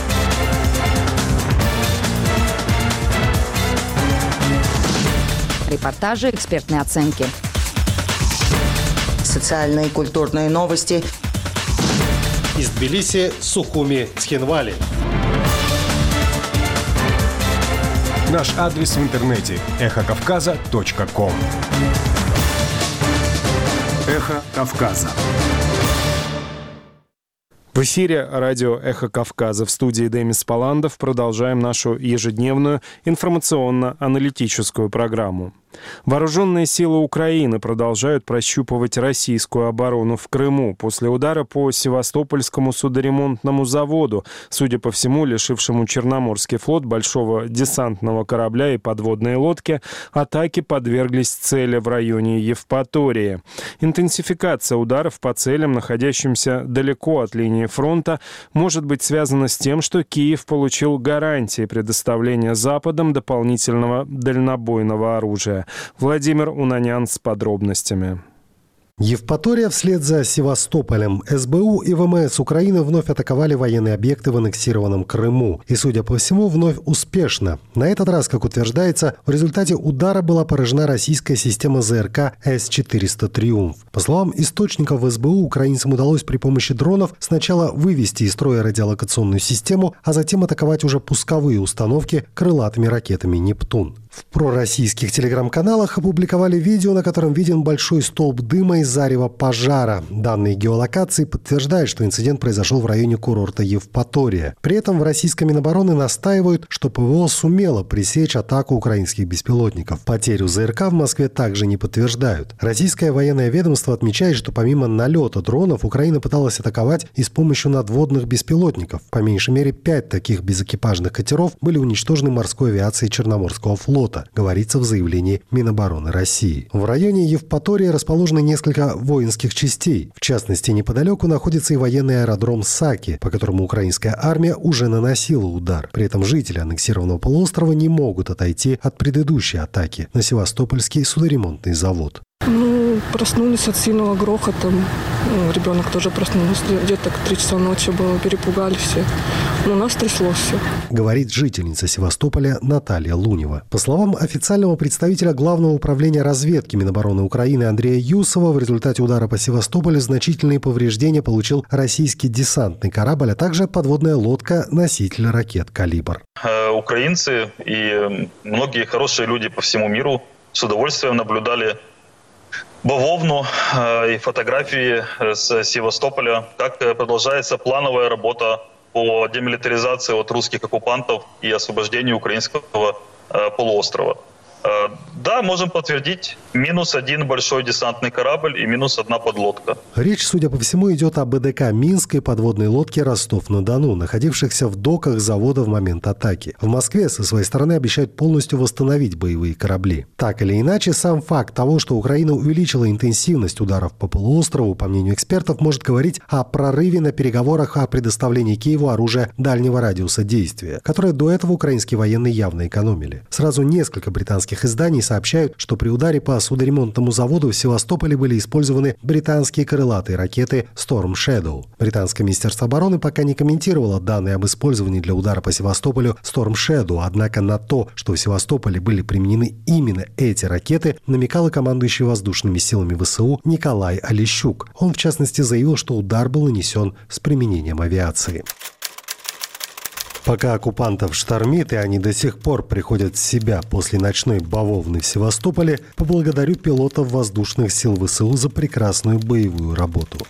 Репортажи, экспертные оценки. Социальные и культурные новости. Из Тбилиси, Сухуми, Цхинвали. Наш адрес в интернете – эхо кавказа точка ком. Эхо Кавказа. В эфире радио «Эхо Кавказа». В студии Демис Паландов продолжаем нашу ежедневную информационно-аналитическую программу. Вооруженные силы Украины продолжают прощупывать российскую оборону в Крыму после удара по Севастопольскому судоремонтному заводу, судя по всему, лишившему Черноморский флот большого десантного корабля и подводной лодки. Атаки подверглись цели в районе Евпатории. Интенсификация ударов по целям, находящимся далеко от линии фронта, может быть связана с тем, что Киев получил гарантии предоставления Западом дополнительного дальнобойного оружия. Владимир Унанян с подробностями. Евпатория вслед за Севастополем. эс бэ у и вэ эм эс Украины вновь атаковали военные объекты в аннексированном Крыму. И, судя по всему, вновь успешно. На этот раз, как утверждается, в результате удара была поражена российская система зэ эр ка эс четыреста «Триумф». По словам источников в эс бэ у, украинцам удалось при помощи дронов сначала вывести из строя радиолокационную систему, а затем атаковать уже пусковые установки крылатыми ракетами «Нептун». В пророссийских телеграм-каналах опубликовали видео, на котором виден большой столб дыма и зарево пожара. Данные геолокации подтверждают, что инцидент произошел в районе курорта Евпатория. При этом в российском Минобороны настаивают, что пэ вэ о сумело пресечь атаку украинских беспилотников. Потерю зэ эр ка в Москве также не подтверждают. Российское военное ведомство отмечает, что помимо налета дронов Украина пыталась атаковать и с помощью надводных беспилотников. По меньшей мере пять таких безэкипажных катеров были уничтожены морской авиацией Черноморского флота, говорится в заявлении Минобороны России. В районе Евпатории расположены несколько воинских частей. В частности, неподалеку находится и военный аэродром Саки, по которому украинская армия уже наносила удар. При этом жители аннексированного полуострова не могут отойти от предыдущей атаки на Севастопольский судоремонтный завод. Ну, проснулись от сильного грохота. Ну, ребенок тоже проснулся. Где-то к три часа ночи было, перепугались все. Но нас трясло все. Говорит жительница Севастополя Наталья Лунева. По словам официального представителя Главного управления разведки Минобороны Украины Андрея Юсова, в результате удара по Севастополю значительные повреждения получил российский десантный корабль, а также подводная лодка-носитель ракет «Калибр». Украинцы и многие хорошие люди по всему миру с удовольствием наблюдали бавовну и фотографии с Севастополя, как продолжается плановая работа по демилитаризации от русских оккупантов и освобождению украинского полуострова. Да, можем подтвердить, минус один большой десантный корабль и минус одна подлодка. Речь, судя по всему, идет о бэ дэ ка «Минск» и подводной лодке «Ростов-на-Дону», находившихся в доках завода в момент атаки. В Москве со своей стороны обещают полностью восстановить боевые корабли. Так или иначе, сам факт того, что Украина увеличила интенсивность ударов по полуострову, по мнению экспертов, может говорить о прорыве на переговорах о предоставлении Киеву оружия дальнего радиуса действия, которое до этого украинские военные явно экономили. Сразу несколько британских изданий сообщают, что при ударе по судоремонтному заводу в Севастополе были использованы британские крылатые ракеты Storm Shadow. Британское министерство обороны пока не комментировало данные об использовании для удара по Севастополю Storm Shadow, однако на то, что в Севастополе были применены именно эти ракеты, намекал и командующий воздушными силами вэ эс у Николай Олещук. Он, в частности, заявил, что удар был нанесен с применением авиации. Пока оккупантов штормит, и они до сих пор приходят в себя после ночной бавовны в Севастополе, поблагодарю пилотов воздушных сил вэ эс у за прекрасную боевую работу.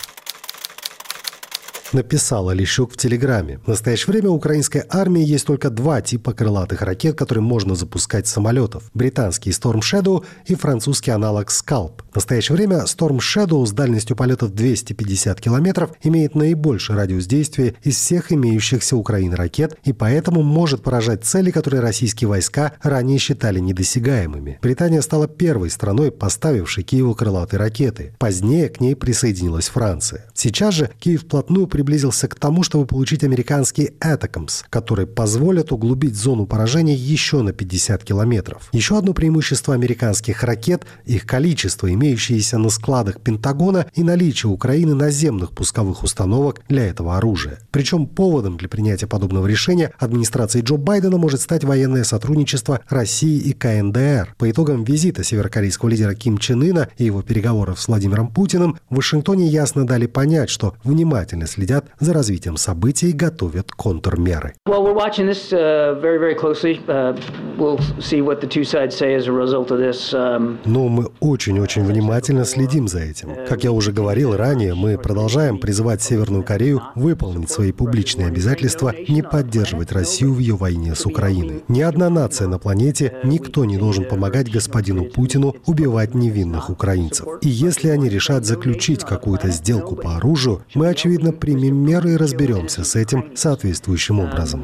Написал Олещук в Телеграме. В настоящее время у украинской армии есть только два типа крылатых ракет, которые можно запускать с самолетов. Британский Storm Shadow и французский аналог Scalp. В настоящее время Storm Shadow с дальностью полета в двести пятьдесят километров имеет наибольший радиус действия из всех имеющихся у Украины ракет и поэтому может поражать цели, которые российские войска ранее считали недосягаемыми. Британия стала первой страной, поставившей Киеву крылатые ракеты. Позднее к ней присоединилась Франция. Сейчас же Киев вплотную приблизился к тому, чтобы получить американские Атакамс, которые позволят углубить зону поражения еще на пятьдесят километров. Еще одно преимущество американских ракет – их количество, имеющееся на складах Пентагона, и наличие Украины наземных пусковых установок для этого оружия. Причем поводом для принятия подобного решения администрации Джо Байдена может стать военное сотрудничество России и ка эн дэ эр. По итогам визита северокорейского лидера Ким Чен Ына и его переговоров с Владимиром Путиным в Вашингтоне ясно дали понять, что внимательно следят следят за развитием событий и готовят контрмеры. Well, we're watching this uh, very, very closely. Uh, we'll see what the two sides say as a result of this. Um... Но мы очень-очень внимательно следим за этим. Как я уже говорил ранее, мы продолжаем призывать Северную Корею выполнить свои публичные обязательства, не поддерживать Россию в ее войне с Украиной. Ни одна нация на планете, никто не должен помогать господину Путину убивать невинных украинцев. И если они решат заключить какую-то сделку по оружию, мы, очевидно, примем меры и разберемся с этим соответствующим образом.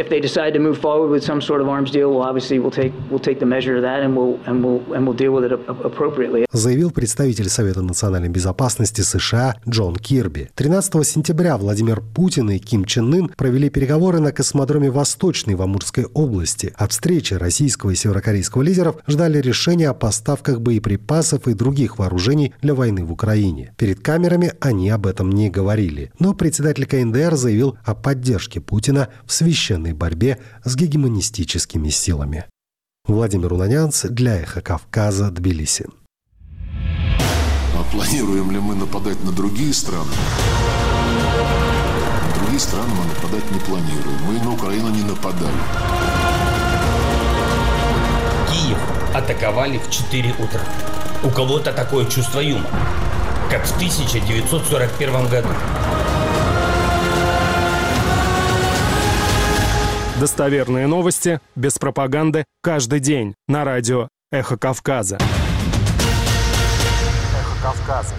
Заявил представитель Совета национальной безопасности США Джон Кирби. тринадцатого сентября Владимир Путин и Ким Чен Ын провели переговоры на космодроме Восточный в Амурской области. От встречи российского и северокорейского лидеров ждали решения о поставках боеприпасов и других вооружений для войны в Украине. Перед камерами они об этом не говорили. Но председатель ка эн дэ эр заявил о поддержке Путина в священной борьбе с гегемонистическими силами. Владимир Унанянц для «Эхо Кавказа», Тбилиси. А планируем ли мы нападать на другие страны? На другие страны мы нападать не планируем. Мы на Украину не нападали. Киев атаковали в четыре утра. У кого-то такое чувство юмора, как в тысяча девятьсот сорок первом году. Достоверные новости, без пропаганды, каждый день на радио «Эхо Кавказа». «Эхо Кавказа».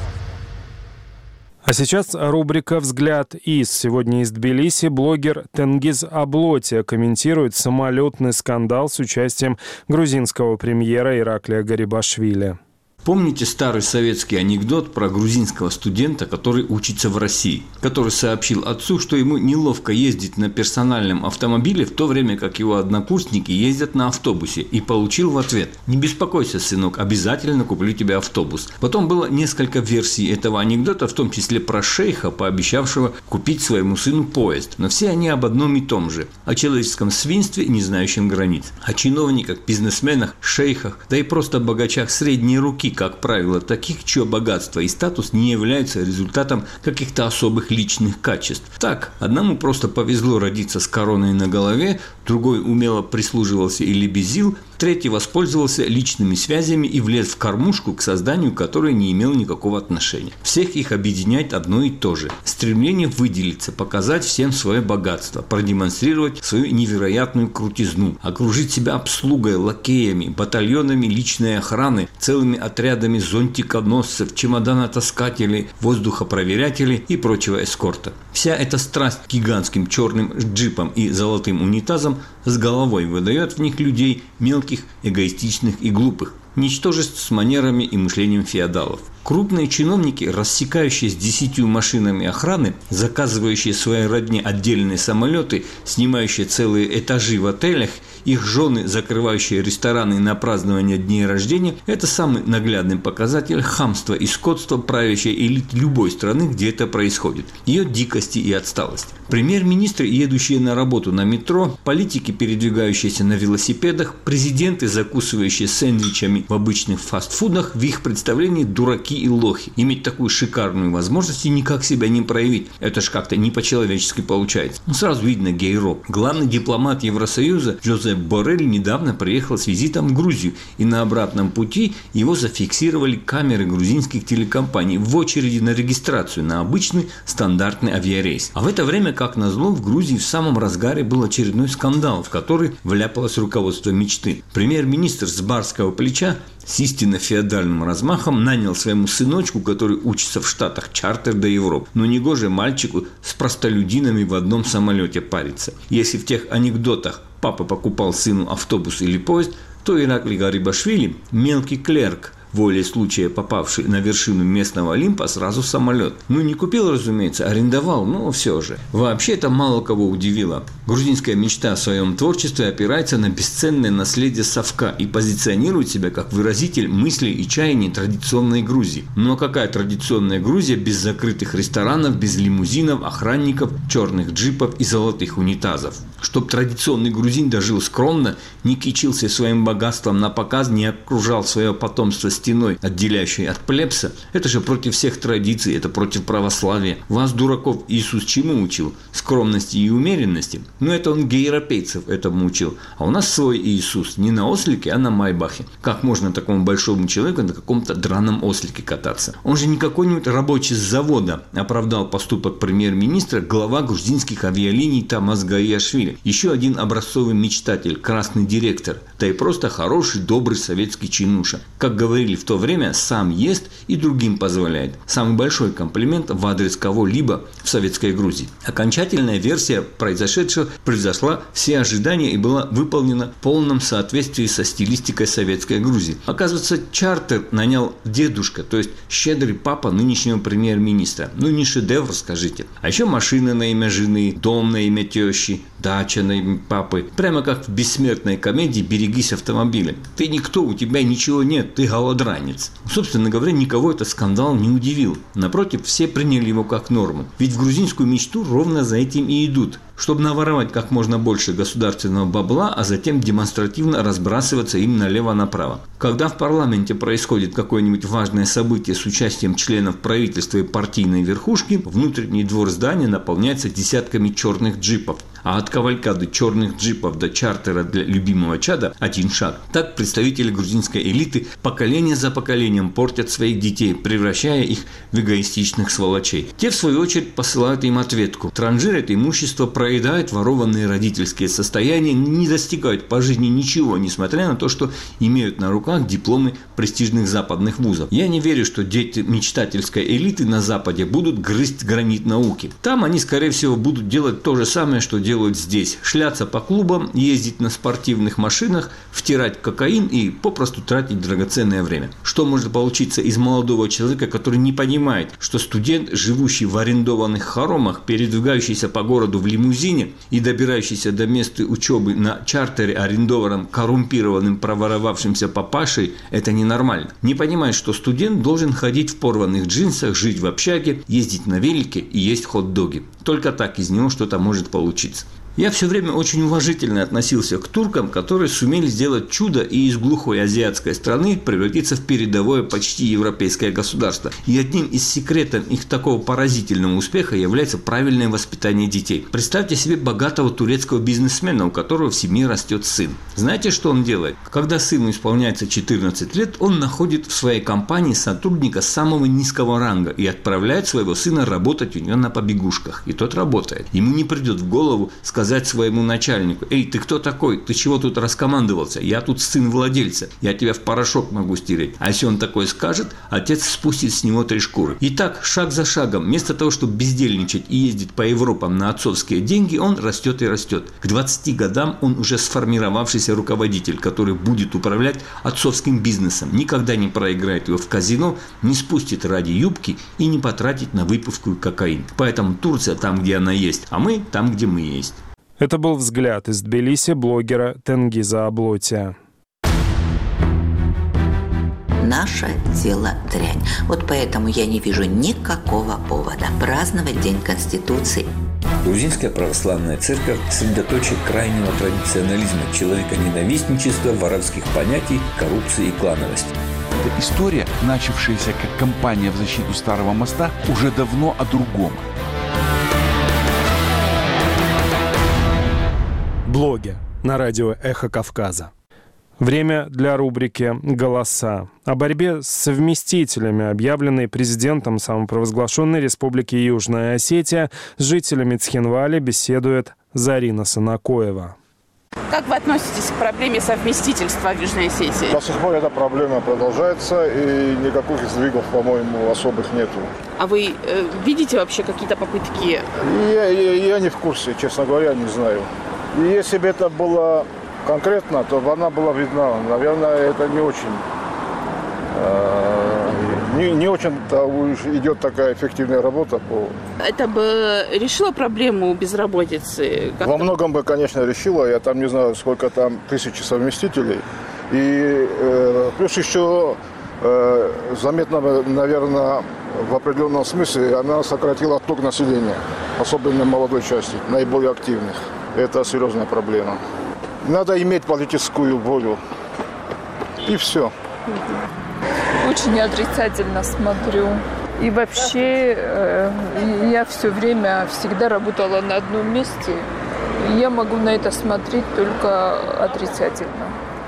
А сейчас рубрика «Взгляд из». Сегодня из Тбилиси блогер Тенгиз Аблоти комментирует самолетный скандал с участием грузинского премьера Ираклия Гарибашвили. Помните старый советский анекдот про грузинского студента, который учится в России, который сообщил отцу, что ему неловко ездить на персональном автомобиле, в то время как его однокурсники ездят на автобусе, и получил в ответ: «Не беспокойся, сынок, обязательно куплю тебе автобус». Потом было несколько версий этого анекдота, в том числе про шейха, пообещавшего купить своему сыну поезд. Но все они об одном и том же – о человеческом свинстве, не знающем границ, о чиновниках, бизнесменах, шейхах, да и просто богачах средней руки, как правило, таких, чье богатство и статус не являются результатом каких-то особых личных качеств. Так, одному просто повезло родиться с короной на голове, другой умело прислуживался и лебезил, третий воспользовался личными связями и влез в кормушку, к созданию которой не имел никакого отношения. Всех их объединяет одно и то же – стремление выделиться, показать всем свое богатство, продемонстрировать свою невероятную крутизну, окружить себя обслугой, лакеями, батальонами личной охраны, целыми отрядами зонтиконосцев, чемоданотаскателей, воздухопроверятелей и прочего эскорта. Вся эта страсть к гигантским черным джипам и золотым унитазам с головой выдает в них людей мелких, эгоистичных и глупых, ничтожеств с манерами и мышлением феодалов. Крупные чиновники, рассекающие с десятью машинами охраны, заказывающие своей родне отдельные самолеты, снимающие целые этажи в отелях, их жены, закрывающие рестораны на празднование дней рождения – это самый наглядный показатель хамства и скотства правящей элиты любой страны, где это происходит, ее дикости и отсталости. Премьер-министры, едущие на работу на метро, политики, передвигающиеся на велосипедах, президенты, закусывающие сэндвичами в обычных фастфудах, в их представлении дураки и лохи. Иметь такую шикарную возможность и никак себя не проявить – это ж как-то не по-человечески получается. Ну, сразу видно гей-рок. Главный дипломат Евросоюза Джозеп Боррель недавно приехал с визитом в Грузию, и на обратном пути его зафиксировали камеры грузинских телекомпаний в очереди на регистрацию на обычный стандартный авиарейс. А в это время, как назло, в Грузии в самом разгаре был очередной скандал, в который вляпалось руководство мечты. Премьер-министр с барского плеча с истинно феодальным размахом нанял своему сыночку, который учится в Штатах, чартер до Европы. Но негоже мальчику с простолюдинами в одном самолете париться. Если в тех анекдотах папа покупал сыну автобус или поезд, то Ираклий Гарибашвили, мелкий клерк, волей случая попавший на вершину местного Олимпа, сразу самолет. Ну, не купил, разумеется, арендовал, но все же. Вообще это мало кого удивило. Грузинская мечта в своем творчестве опирается на бесценное наследие совка и позиционирует себя как выразитель мыслей и чаяний традиционной Грузии. Но какая традиционная Грузия без закрытых ресторанов, без лимузинов, охранников, черных джипов и золотых унитазов? Чтоб традиционный грузин дожил скромно, не кичился своим богатством на показ, не окружал свое потомство стеной, отделяющей от плебса, это же против всех традиций, это против православия. Вас, дураков, Иисус чему учил? Скромности и умеренности? Ну, это он гейропейцев этому учил. А у нас свой Иисус, не на ослике, а на майбахе. Как можно такому большому человеку на каком-то драном ослике кататься? Он же не какой-нибудь рабочий с завода, оправдал поступок премьер-министра глава грузинских авиалиний Тамаз Гаиашвили. Еще один образцовый мечтатель, красный директор, да и просто хороший, добрый советский чинуша. Как говорили в то время, сам ест и другим позволяет. Самый большой комплимент в адрес кого-либо в советской Грузии. Окончательная версия произошедшего превзошла все ожидания и была выполнена в полном соответствии со стилистикой советской Грузии. Оказывается, чартер нанял дедушка, то есть щедрый папа нынешнего премьер-министра. Ну, не шедевр, скажите. А еще машина на имя жены, дом на имя тещи, дача на имя папы. Прямо как в бессмертной комедии «Берегись автомобиля». Ты никто, у тебя ничего нет, ты голодранец. Собственно говоря, никого этот скандал не удивил. Напротив, все приняли его как норму. Ведь в грузинскую мечту ровно за этим и идут. Чтобы наворовать как можно больше государственного бабла, а затем демонстративно разбрасываться им налево-направо. Когда в парламенте происходит какое-нибудь важное событие с участием членов правительства и партийной верхушки, внутренний двор здания наполняется десятками черных джипов. А от кавалькады черных джипов до чартера для любимого чада один шаг. Так представители грузинской элиты поколение за поколением портят своих детей, превращая их в эгоистичных сволочей. Те, в свою очередь, посылают им ответку. Транжирят имущество, проедают ворованные родительские состояния, не достигают по жизни ничего, несмотря на то, что имеют на руках дипломы престижных западных вузов. Я не верю, что дети мечтательской элиты на Западе будут грызть гранит науки. Там они, скорее всего, будут делать то же самое, что делают здесь. Шляться по клубам, ездить на спортивных машинах, втирать кокаин и попросту тратить драгоценное время. Что может получиться из молодого человека, который не понимает, что студент, живущий в арендованных хоромах, передвигающийся по городу в лимузине и добирающийся до места учебы на чартере, арендованном коррумпированным проворовавшимся папашей, это ненормально. Не понимает, что студент должен ходить в порванных джинсах, жить в общаге, ездить на велике и есть хот-доги. Только так из него что-то может получиться. Я все время очень уважительно относился к туркам, которые сумели сделать чудо и из глухой азиатской страны превратиться в передовое почти европейское государство. И одним из секретов их такого поразительного успеха является правильное воспитание детей. Представьте себе богатого турецкого бизнесмена, у которого в семье растет сын. Знаете, что он делает? Когда сыну исполняется четырнадцать лет, он находит в своей компании сотрудника самого низкого ранга и отправляет своего сына работать у него на побегушках. И тот работает. Ему не придет в голову сказать своему начальнику: «Эй, ты кто такой? Ты чего тут раскомандовался? Я тут сын владельца. Я тебя в порошок могу стереть». А если он такое скажет, отец спустит с него три шкуры. Итак, шаг за шагом, вместо того, чтобы бездельничать и ездить по Европам на отцовские деньги, он растет и растет. К двадцати годам он уже сформировавшийся руководитель, который будет управлять отцовским бизнесом, никогда не проиграет его в казино, не спустит ради юбки и не потратит на выпивку и кокаин. Поэтому Турция там, где она есть, а мы там, где мы есть. Это был взгляд из Тбилиси блогера Тенгиза Аблотия. Наше дело дрянь. Вот поэтому я не вижу никакого повода праздновать День Конституции. Грузинская православная церковь – средоточие крайнего традиционализма, человеконенавистничества, воровских понятий, коррупции и клановости. Эта история, начавшаяся как кампания в защиту Старого моста, уже давно о другом. Блоги на радио «Эхо Кавказа». Время для рубрики «Голоса». О борьбе с совместителями, объявленной президентом самопровозглашенной Республики Южная Осетия, с жителями Цхинвали беседует Зарина Санакоева. Как вы относитесь к проблеме совместительства в Южной Осетии? До сих пор эта проблема продолжается, и никаких сдвигов, по-моему, особых нету. А вы э, видите вообще какие-то попытки? Я, я, я не в курсе, честно говоря, не знаю. И если бы это было конкретно, то она была видна. Наверное, это не очень, э, не, не очень-то идет такая эффективная работа. По... Это бы решило проблему безработицы? Как-то... Во многом бы, конечно, решило. Я там не знаю, сколько там тысячи совместителей. И э, плюс еще э, заметно, наверное, в определенном смысле она сократила отток населения, особенно молодой части, наиболее активных. Это серьезная проблема. Надо иметь политическую волю. И все. очень отрицательно смотрю. И вообще я все время всегда работала на одном месте. Я могу на это смотреть только отрицательно.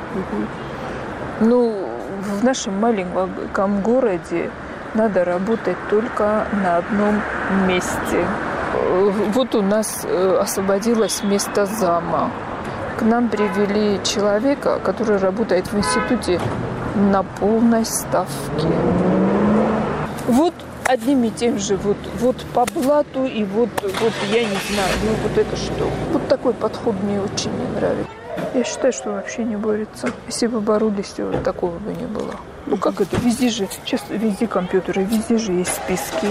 Ну, в нашем маленьком городе надо работать только на одном месте. Вот у нас освободилось место зама. К нам привели человека, который работает в институте на полной ставке. Вот одним и тем же, вот, вот по блату и вот, вот я не знаю, ну вот это что. Вот такой подход мне очень не нравится. Я считаю, что вообще не борется. Если бы боролись, то такого бы не было. Ну как это? Везде же, сейчас везде компьютеры, везде же есть списки.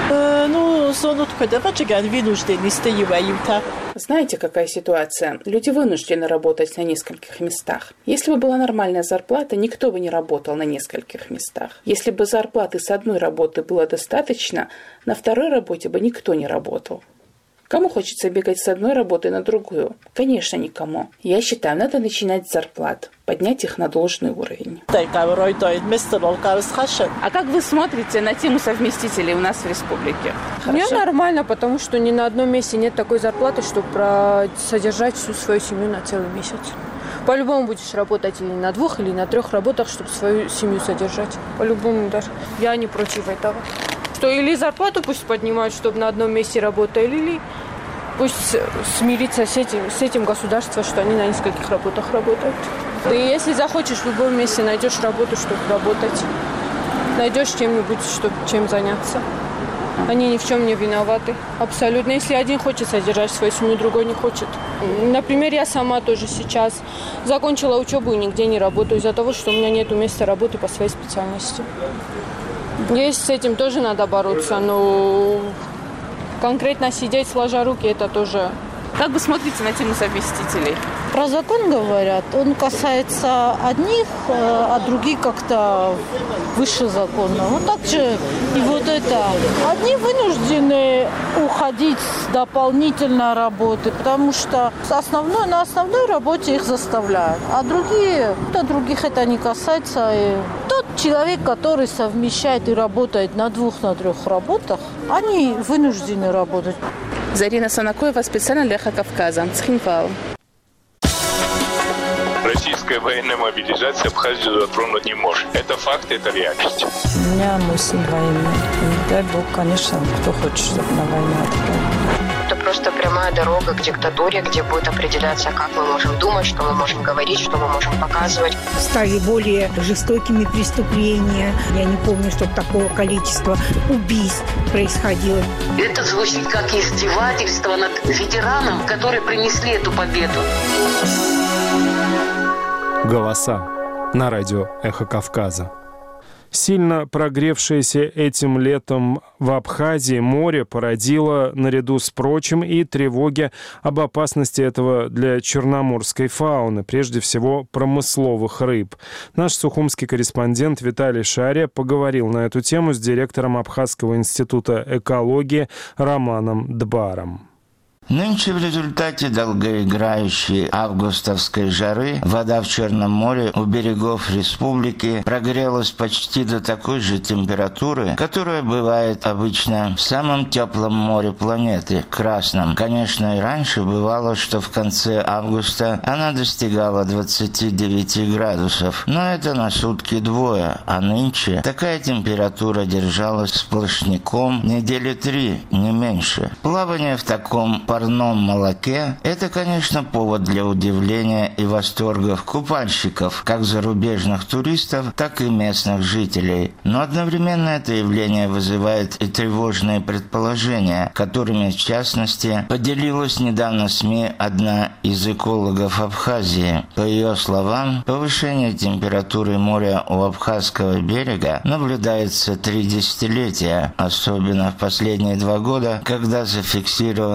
Знаете, какая ситуация? Люди вынуждены работать на нескольких местах. Если бы была нормальная зарплата, никто бы не работал на нескольких местах. Если бы зарплаты с одной работы было достаточно, на второй работе бы никто не работал. Кому хочется бегать с одной работы на другую? Конечно, никому. Я считаю, надо начинать с зарплат, поднять их на должный уровень. А как вы смотрите на тему совместителей у нас в республике? Мне нормально, потому что ни на одном месте нет такой зарплаты, чтобы содержать всю свою семью на целый месяц. По-любому будешь работать или на двух, или на трех работах, чтобы свою семью содержать. По-любому даже. Я не против этого. Что или зарплату пусть поднимают, чтобы на одном месте работали, или пусть смириться с этим, с этим государство, что они на нескольких работах работают. Да и если захочешь, в любом месте найдешь работу, чтобы работать. Найдешь чем-нибудь, чтобы чем заняться. Они ни в чем не виноваты. Абсолютно. Если один хочет содержать свою семью, другой не хочет. Например, я сама тоже сейчас закончила учебу и нигде не работаю из-за того, что у меня нет места работы по своей специальности. Есть с этим тоже надо бороться, но конкретно сидеть сложа руки, это тоже... Как вы смотрите на тему совместителей? Про закон говорят, он касается одних, а других как-то выше закона. Ну так же и вот это. Одни вынуждены уходить с дополнительной работы, потому что основной, на основной работе их заставляют. А другие, а других это не касается. И тот человек, который совмещает и работает на двух, на трех работах, они вынуждены работать. Зарина Санакоева специально для Эхо Кавказа. Цхинвал. Российская военная мобилизация Абхазию затронуть не может. Это факт, это реальность. У меня мой сын военный. И дай бог, конечно, кто хочет, чтобы на войну отправили. Это просто прямая дорога к диктатуре, где будет определяться, как мы можем думать, что мы можем говорить, что мы можем показывать. Стали более жестокими преступления. Я не помню, чтобы такого количества убийств происходило. Это звучит как издевательство над ветераном, которые принесли эту победу. Голоса на радио «Эхо Кавказа». Сильно прогревшееся этим летом в Абхазии море породило, наряду с прочим, и тревоги об опасности этого для черноморской фауны, прежде всего промысловых рыб. Наш сухумский корреспондент Виталий Шария поговорил на эту тему с директором Абхазского института экологии Романом Дбаром. Нынче в результате долгоиграющей августовской жары вода в Черном море у берегов республики прогрелась почти до такой же температуры, которая бывает обычно в самом теплом море планеты, Красном. Конечно, и раньше бывало, что в конце августа она достигала двадцати девяти градусов, но это на сутки двое, а нынче такая температура держалась сплошняком недели три, не меньше. Плавание в таком парном молоке – это, конечно, повод для удивления и восторгов купальщиков, как зарубежных туристов, так и местных жителей. Но одновременно это явление вызывает и тревожные предположения, которыми, в частности, поделилась недавно СМИ одна из экологов Абхазии. По ее словам, повышение температуры моря у Абхазского берега наблюдается три десятилетия, особенно в последние два года, когда зафиксированы рекорды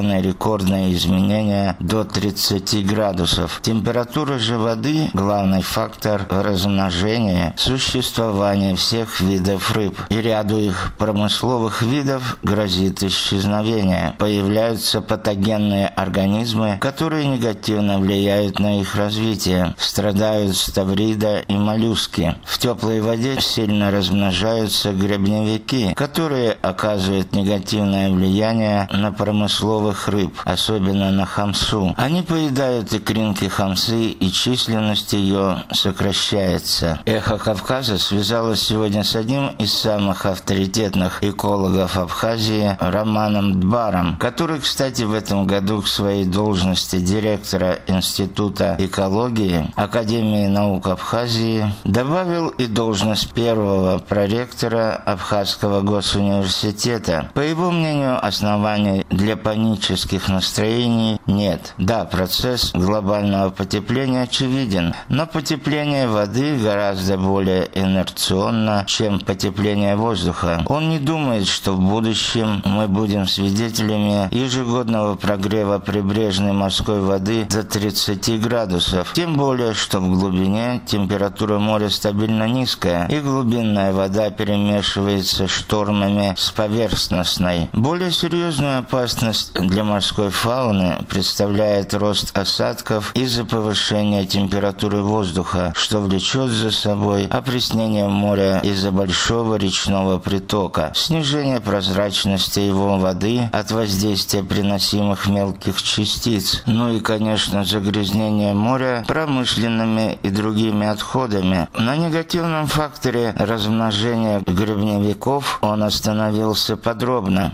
рекордные изменения до тридцати градусов. Температура же воды – главный фактор размножения, существования всех видов рыб. И ряду их промысловых видов грозит исчезновение. Появляются патогенные организмы, которые негативно влияют на их развитие. Страдают ставрида и моллюски. В теплой воде сильно размножаются грибневики, которые оказывают негативное влияние на промысловых рыб, особенно на хамсу. Они поедают икринки хамсы, и численность ее сокращается. «Эхо Кавказа» связалось сегодня с одним из самых авторитетных экологов Абхазии Романом Дбаром, который, кстати, в этом году к своей должности директора Института экологии Академии наук Абхазии добавил и должность первого проректора Абхазского госуниверситета. По его мнению, оснований для панических настроений нет. Да, процесс глобального потепления очевиден, но потепление воды гораздо более инерционно, чем потепление воздуха. Он не думает, что в будущем мы будем свидетелями ежегодного прогрева прибрежной морской воды до тридцати градусов. Тем более, что в глубине температура моря стабильно низкая, и глубинная вода перемешивается штормами с поверхностной. Более серьезную опасность для морской фауны представляет рост осадков из-за повышения температуры воздуха, что влечет за собой опреснение моря из-за большого речного притока, снижение прозрачности его воды от воздействия приносимых мелких частиц, ну и, конечно, загрязнение моря промышленными и другими отходами. На негативном факторе размножения грибневиков он остановился подробно.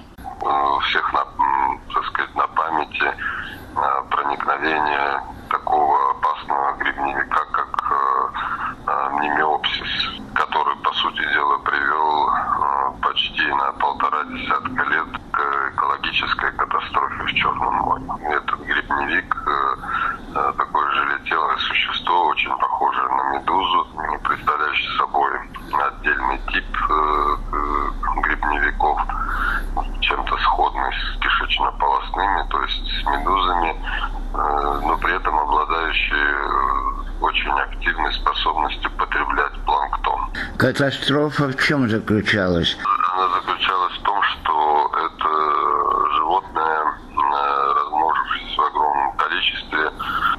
У всех, на, так сказать, на памяти проникновение такого опасного грибневика, как мнемиопсис, который, по сути дела, привел почти на полтора десятка лет к экологической катастрофе в Черном море. Этот грибневик, такое желетелое существо, очень похожее на медузу, представляющее собой отдельный тип грибневиков, чем-то сходный с кишечно-полостными, то есть с медузами, но при этом обладающий очень активной способностью потреблять планктон. Катастрофа в чем заключалась? Она заключалась в том, что это животное, размножившись в огромном количестве,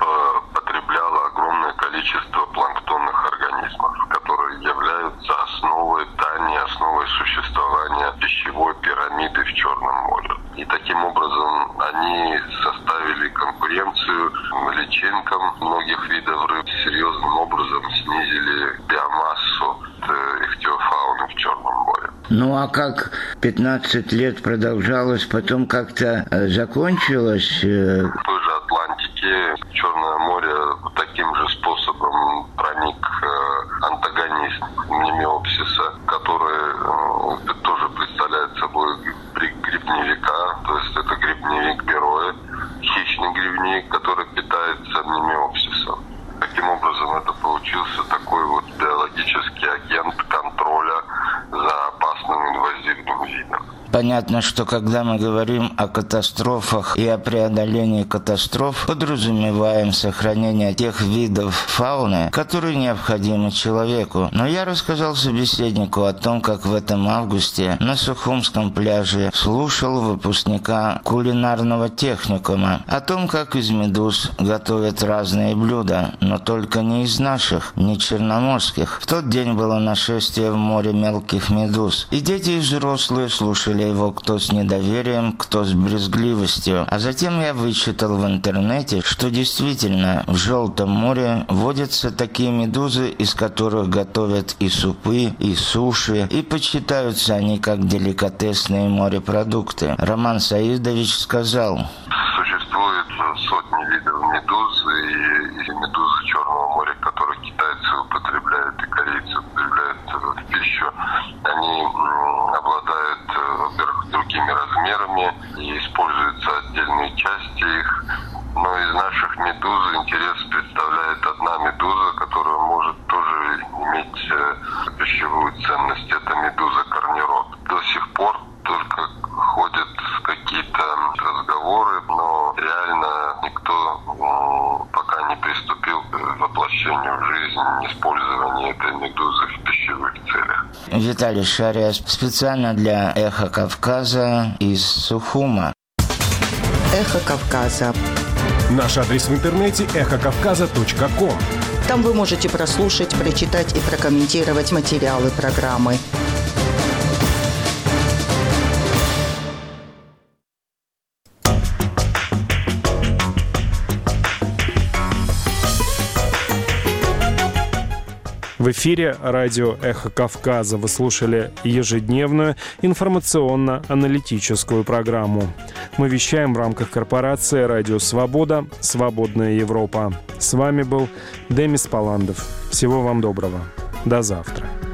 потребляло огромное количество планктонных организмов, которые являются основой тани, основой существования пищевой пирамиды в Черном море. И таким образом они составили конкуренцию личинкам многих видов рыб, серьезным образом снизили биомассу ихтиофауны в Черном море. Ну а как пятнадцать лет продолжалось, потом как-то закончилось? В той же Атлантике, в Черное море таким же способом проник антагонист мнемиопсиса, который тоже представляет собой грибневика, то есть это грибневик бероэ, хищный грибник, который питается мнемиопсисом. Таким образом, это получился такой вот биологический агент контроля за опасным инвазивным видом. Понятно, что когда мы говорим о катастрофах и о преодолении катастроф, подразумеваем сохранение тех видов фауны, которые необходимы человеку. Но я рассказал собеседнику о том, как в этом августе на Сухумском пляже слушал выпускника кулинарного техникума о том, как из медуз готовят разные блюда, но только не из наших, не черноморских. В тот день было нашествие в море мелких медуз, и дети и взрослые слушали его кто с недоверием, кто с брезгливостью. А затем я вычитал в интернете, что действительно в Желтом море водятся такие медузы, из которых готовят и супы, и суши, и почитаются они как деликатесные морепродукты. Роман Саидович сказал: существует сотни видов медуз, и, и медузы Черного моря, которые китайцы употребляют и корейцы употребляют в пищу, они обладают, во-первых, другими размерами и используются отдельные части их. Но из наших медуз интерес представляет одна медуза, которая может тоже иметь пищевую ценность. Это медуза корнирод. До сих пор только ходят какие-то разговоры, но использования этой медузы в пищевых целях. Виталий Шария специально для «Эхо Кавказа» из Сухума. «Эхо Кавказа». Наш адрес в интернете эхо кавказа точка ком. Там вы можете прослушать, прочитать и прокомментировать материалы программы. В эфире радио «Эхо Кавказа». Вы слушали ежедневную информационно-аналитическую программу. Мы вещаем в рамках корпорации «Радио Свобода. Свободная Европа». С вами был Демис Паландов. Всего вам доброго. До завтра.